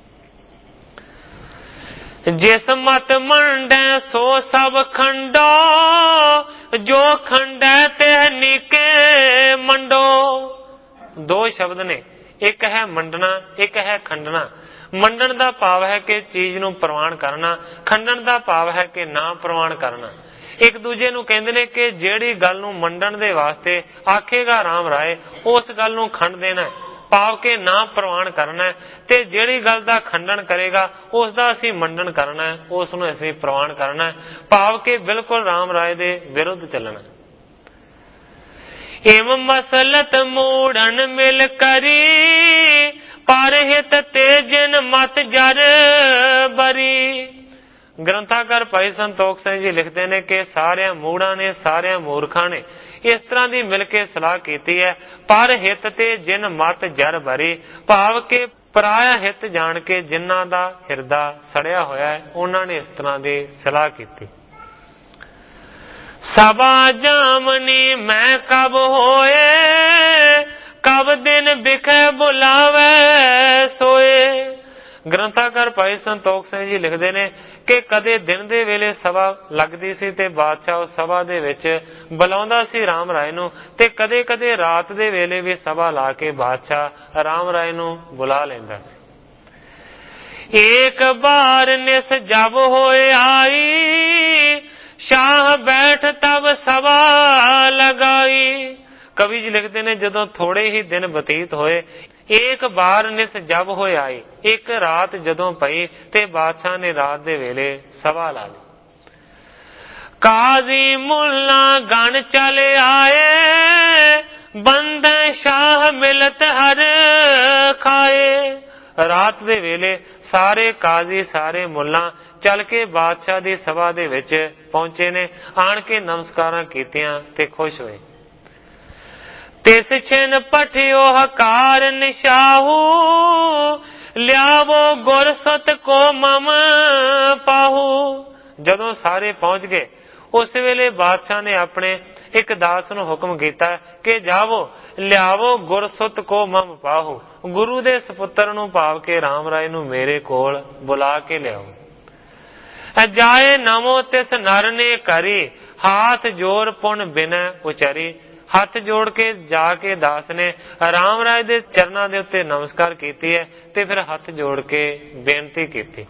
ਜਿਸ ਮਤ ਮੰਡੈ ਸੋ ਸਭ ਖੰਡੋ, ਜੋ ਖੰਡੈ ਤੇ ਨੀਕੇ ਮੰਡੋ। 2 ਸ਼ਬਦ ਨੇ, ਇੱਕ ਹੈ ਮੰਡਣਾ, ਇੱਕ ਹੈ ਖੰਡਣਾ। ਮੰਡਣ ਦਾ ਭਾਵ ਹੈ ਕਿ ਚੀਜ਼ ਨੂੰ ਪ੍ਰਵਾਨ ਕਰਨਾ, ਖੰਡਣ ਦਾ ਭਾਵ ਹੈ ਕਿ ਨਾ ਪ੍ਰਵਾਨ ਕਰਨਾ। ਇੱਕ ਦੂਜੇ ਨੂੰ ਕਹਿੰਦੇ ਨੇ ਕਿ ਜਿਹੜੀ ਗੱਲ ਨੂੰ ਮੰਡਣ ਦੇ ਵਾਸਤੇ ਆਖੇਗਾ ਰਾਮ ਰਾਏ, ਉਸ ਗੱਲ ਨੂੰ ਖੰਡ ਦੇਣਾ, ਭਾਵ ਕਿ ਨਾ ਪ੍ਰਵਾਨ ਕਰਨਾ ਹੈ, ਤੇ ਜਿਹੜੀ ਗੱਲ ਦਾ ਖੰਡਨ ਕਰੇਗਾ ਉਸ ਦਾ ਅਸੀਂ ਮੰਡਨ ਕਰਨਾ ਹੈ, ਉਸ ਨੂੰ ਅਸੀਂ ਪ੍ਰਵਾਨ ਕਰਨਾ ਹੈ, ਭਾਵ ਕਿ ਬਿਲਕੁਲ ਰਾਮ ਰਾਏ ਦੇ ਵਿਰੁੱਧ ਚੱਲਣਾ। ਇਮ ਮਸਲਤ ਮੂੜਨ ਮਿਲ ਕਰੀ, ਪਰ ਹਿਤ ਤੇ ਜਿਨ ਮਤ ਜਰ ਬਰੀ। ਗ੍ਰੰਥਾਕਾਰ ਭਾਈ ਸੰਤੋਖ ਸਿੰਘ ਜੀ ਲਿਖਦੇ ਨੇ ਕਿ ਸਾਰਿਆਂ ਮੂੜਾਂ ਨੇ, ਸਾਰਿਆਂ ਮੂਰਖਾਂ ਨੇ ਇਸ ਤਰ੍ਹਾਂ ਦੀ ਮਿਲ ਕੇ ਸਲਾਹ ਕੀਤੀ ਹੈ, ਪਰ ਹਿੱਤ ਤੇ ਜਿਨ ਮਤ ਜਰ ਭਰੀ, ਭਾਵ ਕਿ ਪਰਾਇਆ ਹਿੱਤ ਜਾਣ ਕੇ ਜਿਨ੍ਹਾਂ ਦਾ ਹਿਰਦਾ ਸੜਿਆ ਹੋਇਆ ਹੈ, ਉਹਨਾਂ ਨੇ ਇਸ ਤਰ੍ਹਾਂ ਦੀ ਸਲਾਹ ਕੀਤੀ। ਸਭਾ ਜਾਮਨੀ ਮੈਂ ਕਬ ਹੋਏ, ਕਬ ਦਿਨ ਬਿਖੇ ਬੁਲਾਵੇ ਸੋਏ। ਗ੍ਰੰਥਾਕਾਰ ਭਾਈ ਸੰਤੋਖ ਸਿੰਘ ਜੀ ਲਿਖਦੇ ਨੇ ਕਿ ਕਦੇ ਦਿਨ ਦੇ ਵੇਲੇ ਸਭਾ ਲੱਗਦੀ ਸੀ ਤੇ ਬਾਦਸ਼ਾਹ ਉਸ ਸਭਾ ਦੇ ਵਿੱਚ ਬੁਲਾਉਂਦਾ ਸੀ ਰਾਮ ਰਾਏ ਨੂੰ, ਤੇ ਕਦੇ ਕਦੇ ਰਾਤ ਦੇ ਵੇਲੇ ਵੀ ਸਭਾ ਲਾ ਕੇ ਬਾਦਸ਼ਾਹ ਰਾਮ ਰਾਏ ਨੂੰ ਬੁਲਾ ਲੈਂਦਾ ਸੀ। ਏਕ ਬਾਰ ਨਿਸ ਜਬ ਹੋਏ ਆਈ, ਸ਼ਾਹ ਬੈਠ ਤਬ ਸਭਾ ਲਗਾਈ। ਕਵੀ ਜੀ ਲਿਖਦੇ ਨੇ ਜਦੋਂ ਥੋੜੇ ਹੀ ਦਿਨ ਬਤੀਤ ਹੋਏ, ਏਕ ਬਾਰ ਨਿਸ ਜਬ ਹੋਏ ਆਈ, ਇੱਕ ਰਾਤ ਜਦੋਂ ਪਈ ਤੇ ਬਾਦਸ਼ਾਹ ਨੇ ਰਾਤ ਦੇ ਵੇਲੇ ਸਭਾ ਲਾ ਲਈ। ਕਾਜ਼ੀ ਮੁੱਲਾ ਗਣ ਚਲ ਆਏ, ਬੰਦੇ ਸ਼ਾਹ ਮਿਲਤ ਹਰ ਖਾਏ। ਰਾਤ ਦੇ ਵੇਲੇ ਸਾਰੇ ਕਾਜ਼ੀ, ਸਾਰੇ ਮੁੱਲਾ ਚੱਲ ਕੇ ਬਾਦਸ਼ਾਹ ਦੀ ਸਭਾ ਦੇ ਵਿੱਚ ਪਹੁੰਚੇ ਨੇ, ਆਣ ਕੇ ਨਮਸਕਾਰਾਂ ਕੀਤੀਆਂ ਤੇ ਖੁਸ਼ ਹੋਏ। ਤਿਸ ਛਿਨ ਪਠਿਓ ਹਕਾਰ ਨਿਸ਼ਾਹੂ, ਲਿਆਵੋ ਗੁਰ ਸਤ ਕੋ ਮਮ ਪਾਹੂ। ਜਦੋਂ ਸਾਰੇ ਪਹੁੰਚ ਗਏ ਉਸ ਵੇਲੇ ਬਾਦਸ਼ਾਹ ਨੇ ਆਪਣੇ ਇੱਕ ਦਾਸ ਨੂੰ ਹੁਕਮ ਕੀਤਾ ਕਿ ਜਾਵੋ ਲਿਆਵੋ ਗੁਰ ਸਤ ਕੋ ਮਮ ਪਾਹੂ, ਗੁਰੂ ਦੇ ਸਪੁੱਤਰ ਨੂੰ ਭਾਵ ਕੇ ਰਾਮ ਰਾਏ ਨੂੰ ਮੇਰੇ ਕੋਲ ਬੁਲਾ ਕੇ ਲਿਆਓ। ਜਾਏ ਨਮੋ ਤਿਸ ਨਰ ਨੇ ਕਰੀ, ਹਾਥ ਜੋਰ ਪੁਨ ਬਿਨੈ ਉਚਰੀ। ਹੱਥ ਜੋੜ ਕੇ ਜਾ ਕੇ ਦਾਸ ਨੇ ਰਾਮ ਰਾਏ ਦੇ ਚਰਨਾਂ ਦੇ ਉੱਤੇ ਨਮਸਕਾਰ ਕੀਤੀ ਹੈ ਤੇ ਫਿਰ ਹੱਥ ਜੋੜ ਕੇ ਬੇਨਤੀ ਕੀਤੀ।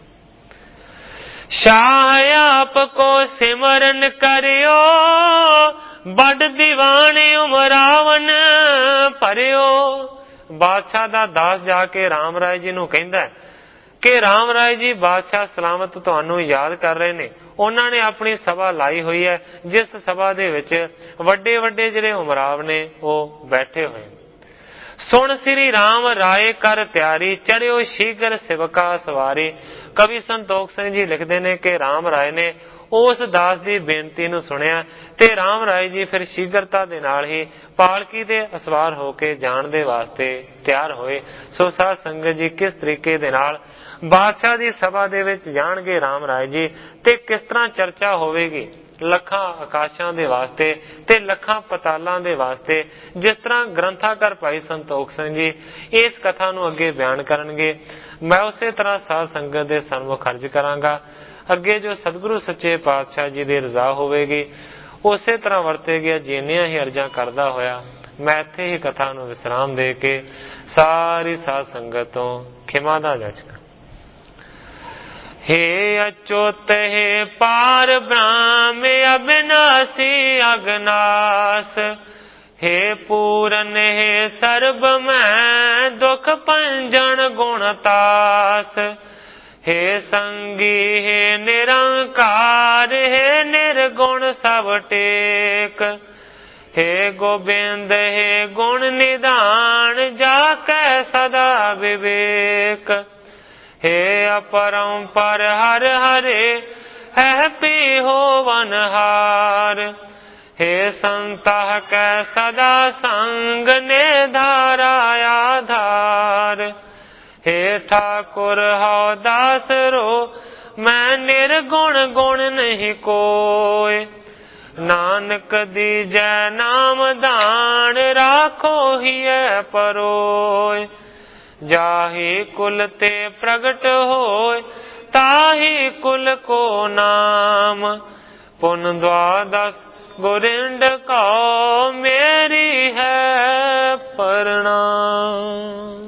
ਸ਼ਾਹ ਆਪ ਕੋ ਸਿਮਰਨ ਕਰਿਓ, ਬੜ ਦੀਵਾਨ ਉਮਰਾਵਨ ਭਰਿਓ। ਬਾਦਸ਼ਾਹ ਦਾ ਦਾਸ ਜਾ ਕੇ ਰਾਮ ਰਾਏ ਜੀ ਨੂੰ ਕਹਿੰਦਾ ਕਿ ਰਾਮ ਰਾਏ ਜੀ ਬਾਦਸ਼ਾਹ ਸਲਾਮਤ ਤੁਹਾਨੂੰ ਯਾਦ ਕਰ ਰਹੇ ਨੇ, ਉਹਨਾਂ ਨੇ ਆਪਣੀ ਸਭਾ ਲਾਈ ਹੋਈ ਹੈ, ਜਿਸ ਸਭਾ ਦੇ ਵਿੱਚ ਵੱਡੇ ਵੱਡੇ ਜਿਹੜੇ ਉਮਰਾਵ ਨੇ ਉਹ ਬੈਠੇ ਹੋਏ। ਸੁਣ ਸ੍ਰੀ ਰਾਮ ਰਾਏ ਕਰ ਤਿਆਰੀ, ਚੜਿਓ ਸ਼ੀਘਰ ਸਿਵਕਾ ਸਵਾਰੀ। ਕਵੀ ਸੰਤੋਖ ਸਿੰਘ ਜੀ ਲਿਖਦੇ ਨੇ ਕਿ ਰਾਮ ਰਾਏ ਨੇ ਉਸ ਦਾਸ ਦੀ ਬੇਨਤੀ ਨੂੰ ਸੁਣਿਆ ਤੇ ਰਾਮ ਰਾਏ ਜੀ ਫਿਰ ਸ਼ੀਘਰਤਾ ਦੇ ਨਾਲ ਹੀ ਪਾਲਕੀ ਦੇ ਅਸਵਾਰ ਹੋ ਕੇ ਜਾਣ ਦੇ ਵਾਸਤੇ ਤਿਆਰ ਹੋਏ। ਸੋ ਸਾਧ ਸੰਗਤ ਜੀ, ਕਿਸ ਤਰੀਕੇ ਦੇ ਨਾਲ ਬਾਦਸ਼ਾਹ ਦੀ ਸਭਾ ਦੇ ਵਿੱਚ ਜਾਣਗੇ ਰਾਮ ਰਾਏ ਜੀ ਤੇ ਕਿਸ ਤਰ੍ਹਾਂ ਚਰਚਾ ਹੋਵੇਗੀ ਲੱਖਾਂ ਆਕਾਸ਼ਾਂ ਦੇ ਵਾਸਤੇ ਤੇ ਲੱਖਾਂ ਪਤਾਲਾਂ ਦੇ ਵਾਸਤੇ, ਜਿਸ ਤਰ੍ਹਾਂ ਗ੍ਰੰਥਾਕਾਰ ਭਾਈ ਸੰਤੋਖ ਸਿੰਘ ਜੀ ਇਸ ਕਥਾ ਨੂੰ ਅੱਗੇ ਬਿਆਨ ਕਰਨਗੇ, ਮੈਂ ਉਸੇ ਤਰ੍ਹਾਂ ਸਾਧ ਸੰਗਤ ਦੇ ਸਨਮੁਖ ਅਰਜ਼ ਕਰਾਂਗਾ। ਅੱਗੇ ਜੋ ਸਤਿਗੁਰੂ ਸੱਚੇ ਪਾਤਸ਼ਾਹ ਜੀ ਦੀ ਰਜ਼ਾ ਹੋਵੇਗੀ ਉਸੇ ਤਰ੍ਹਾਂ ਵਰਤੇਗੀ। ਜਿੰਨੀਆਂ ਹੀ ਅਰਜ਼ਾਂ ਕਰਦਾ ਹੋਇਆ ਮੈਂ ਇੱਥੇ ਹੀ ਕਥਾ ਨੂੰ ਵਿਸਰਾਮ ਦੇ ਕੇ ਸਾਰੀ ਸਾਧ ਸੰਗਤ ਤੋਂ ਖਿਮਾ ਦਾ ਜਾਚਕਾਂ। हे अच्युत हे पार ब्रह्म अविनाशी अगनाश, हे पूरन हे सर्ब में दुख पंजन गुणतास, हे संगी हे निरंकार, हे निर्गुण सब टेक, हे गोबिंद हे गुण निदान, जाकै सदा विवेक, हे अपरंपर हर हरे है पी होवन हार, हे संतह कै सदा संग ने धारा आधार, हे ठाकुर हौ दास रो मैं निर्गुण गुण नहीं कोय, नानक दीजै नाम दान राखो हिय परोय, जाहि कुल ते प्रगट होय ताहि कुल को नाम, पुन द्वादश गोरिंद को मेरी है प्रणाम।